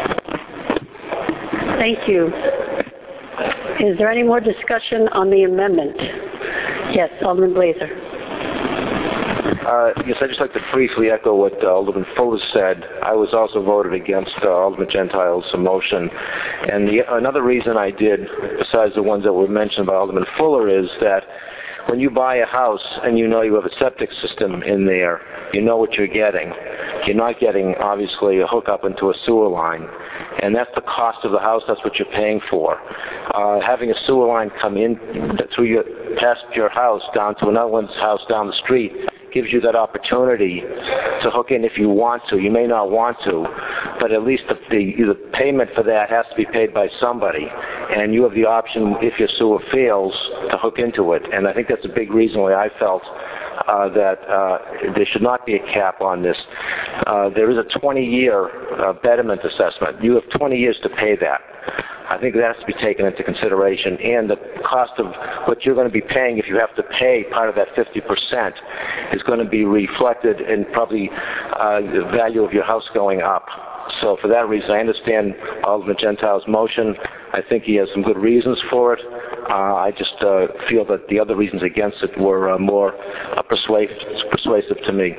Thank you. Is there any more discussion on the amendment? Yes, Alderman Blazer. Uh, yes, I'd just like to briefly echo what uh, Alderman Fuller said. I was also voted against uh, Alderman Gentile's motion. And the, another reason I did, besides the ones that were mentioned by Alderman Fuller, is that when you buy a house and you know you have a septic system in there, you know what you're getting. you're not getting, obviously, a hookup into a sewer line. And that's the cost of the house. That's what you're paying for. Uh, having a sewer line come in through your, past your house down to another one's house down the street gives you that opportunity to hook in if you want to. You may not want to, but at least the, the, the payment for that has to be paid by somebody. And you have the option, if your sewer fails, to hook into it. And I think that's a big reason why I felt uh, that uh, there should not be a cap on this. Uh, there is a twenty-year uh, betterment assessment. You have twenty years to pay that. I think that has to be taken into consideration, and the cost of what you're going to be paying if you have to pay part of that fifty percent is going to be reflected in probably uh, the value of your house going up. So for that reason, I understand Alderman Gentile's motion. I think he has some good reasons for it. Uh, I just uh, feel that the other reasons against it were uh, more uh, persuasive, persuasive to me.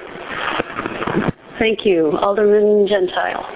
Thank you. Alderman Gentile.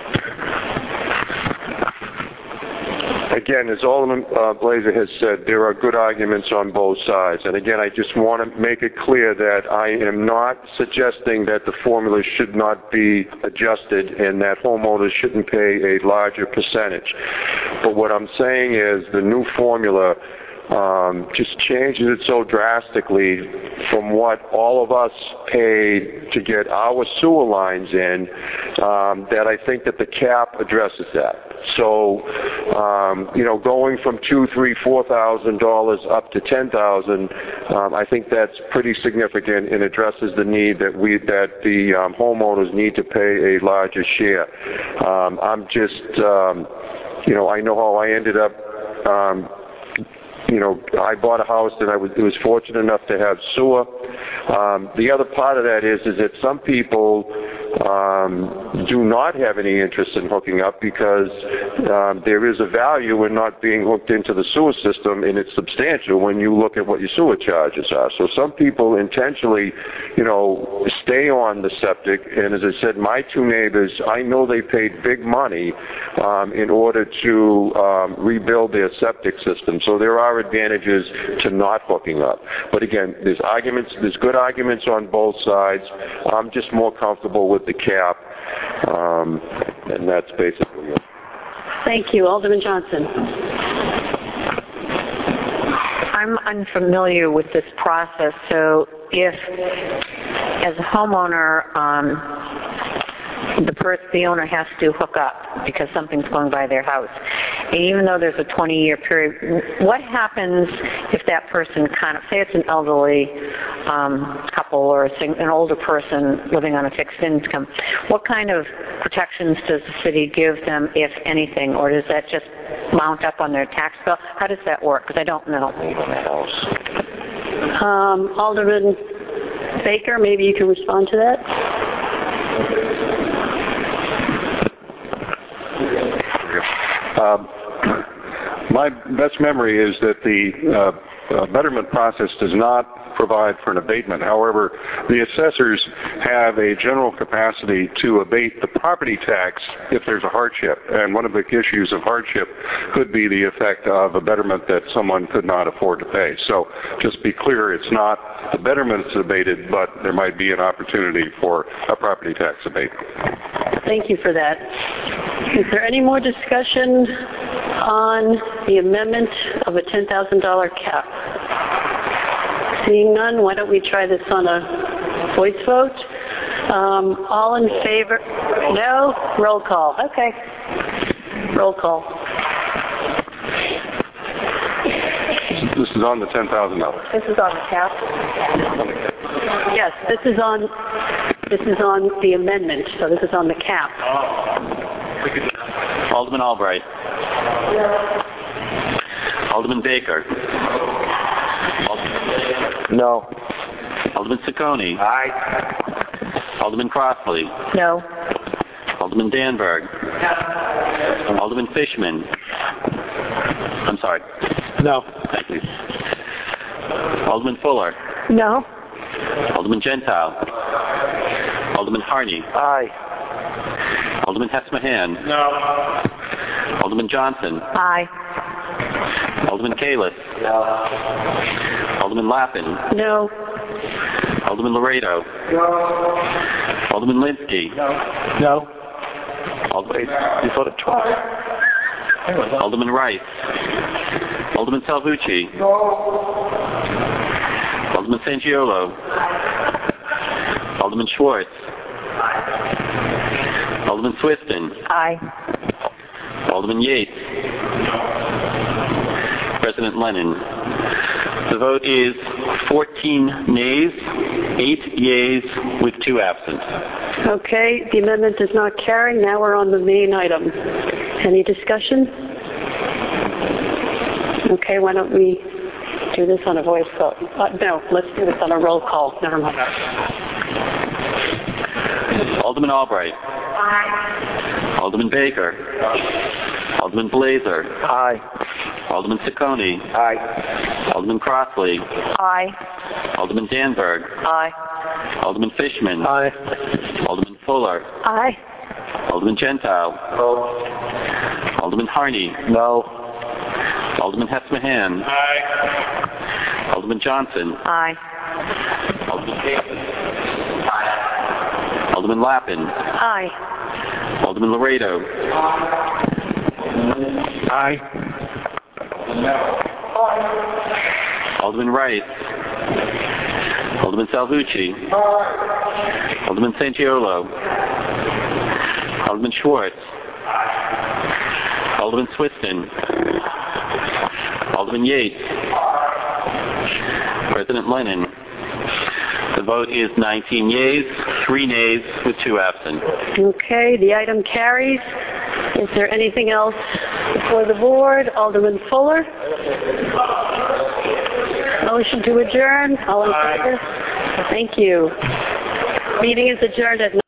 Again, as Alderman uh, Blazer has said, there are good arguments on both sides. And again, I just want to make it clear that I am not suggesting that the formula should not be adjusted and that homeowners shouldn't pay a larger percentage. But what I'm saying is the new formula Um, just changes it so drastically from what all of us paid to get our sewer lines in um, that I think that the cap addresses that. So, um, you know, going from two, three, four thousand dollars up to ten thousand, um, I think that's pretty significant and addresses the need that we that the um, homeowners need to pay a larger share. Um, I'm just, um, you know, I know how I ended up. Um, You know, I bought a house and I was, was fortunate enough to have sewer. Um, the other part of that is, is that some people um, do not have any interest in hooking up because um, there is a value in not being hooked into the sewer system, and it's substantial when you look at what your sewer charges are. So some people intentionally, you know, stay on the septic, and as I said, my two neighbors, I know they paid big money um, in order to um, rebuild their septic system. So there are advantages to not hooking up. But again, there's arguments, there's good arguments on both sides. I'm just more comfortable with the cap, um, and that's basically it. Thank you. Alderman Johnson. I'm unfamiliar with this process, so if, as a homeowner, um, the person, the owner has to hook up because something's going by their house, and even though there's a twenty-year period, what happens if that person kind of, say it's an elderly um, couple or a sing, an older person living on a fixed income, what kind of protections does the city give them, if anything, or does that just mount up on their tax bill? How does that work? Because I don't know. Um, Alderman Baker, maybe you can respond to that. Um, my best memory is that the uh, uh, betterment process does not provide for an abatement. However, the assessors have a general capacity to abate the property tax if there's a hardship. And one of the issues of hardship could be the effect of a betterment that someone could not afford to pay. So just be clear, it's not the betterment that's abated, but there might be an opportunity for a property tax abatement. Thank you for that. Is there any more discussion on the amendment of a ten thousand dollars cap? Seeing none, why don't we try this on a voice vote? Um, all in favor? No? Roll call. Okay. Roll call. This is on the ten thousand dollars. This is on the cap? Yes, this is on this is on the amendment, so this is on the cap. Alderman Albright. Alderman Baker. No. Alderman Ciccone. Aye. Alderman Crossley. No. Alderman Danberg. No. Alderman Fishman. I'm sorry. No. Thank you. Alderman Fuller. No. Alderman Gentile. Alderman Harney. Aye. Alderman Hess-Mahan. No. Alderman Johnson. Aye. Alderman Kalis. No. Alderman Lappin. No. Alderman Alderman Laredo. No. Alderman Linsky. No. No. Alderman, you voted twice. Alderman Rice. Alderman Salvucci. No. Alderman Sangiolo. Alderman Schwartz. Alderman Swiston. Aye. Alderman Yates. President Lennon. The vote is fourteen nays, eight yeas, with two absent. Okay, the amendment does not carry. Now we're on the main item. Any discussion? Okay, why don't we do this on a voice vote? Uh, no, let's do this on a roll call. Never mind. Alderman Albright. Aye. Alderman Baker. Alderman Blazer. Aye. Alderman Ciccone. Aye. Alderman Crossley. Aye. Alderman Danberg. Aye. Alderman Fishman. Aye. Alderman Fuller. Aye. Alderman Gentile. No. Alderman Harney. No. Alderman Hess-Mahan. Aye. Alderman Johnson. Aye. Alderman Davis. Aye. Alderman Lappin. Aye. Alderman Laredo. Aye. Alderman Rice. Alderman Salvucci. Alderman Sangiolo. Alderman Schwartz. Alderman Swiston. Alderman Yates. President Lennon. The vote is nineteen yeas, three nays, with two absent. Okay, the item carries. Is there anything else before the board? Alderman Fuller? Motion to adjourn. All in favor? Thank you. Meeting is adjourned at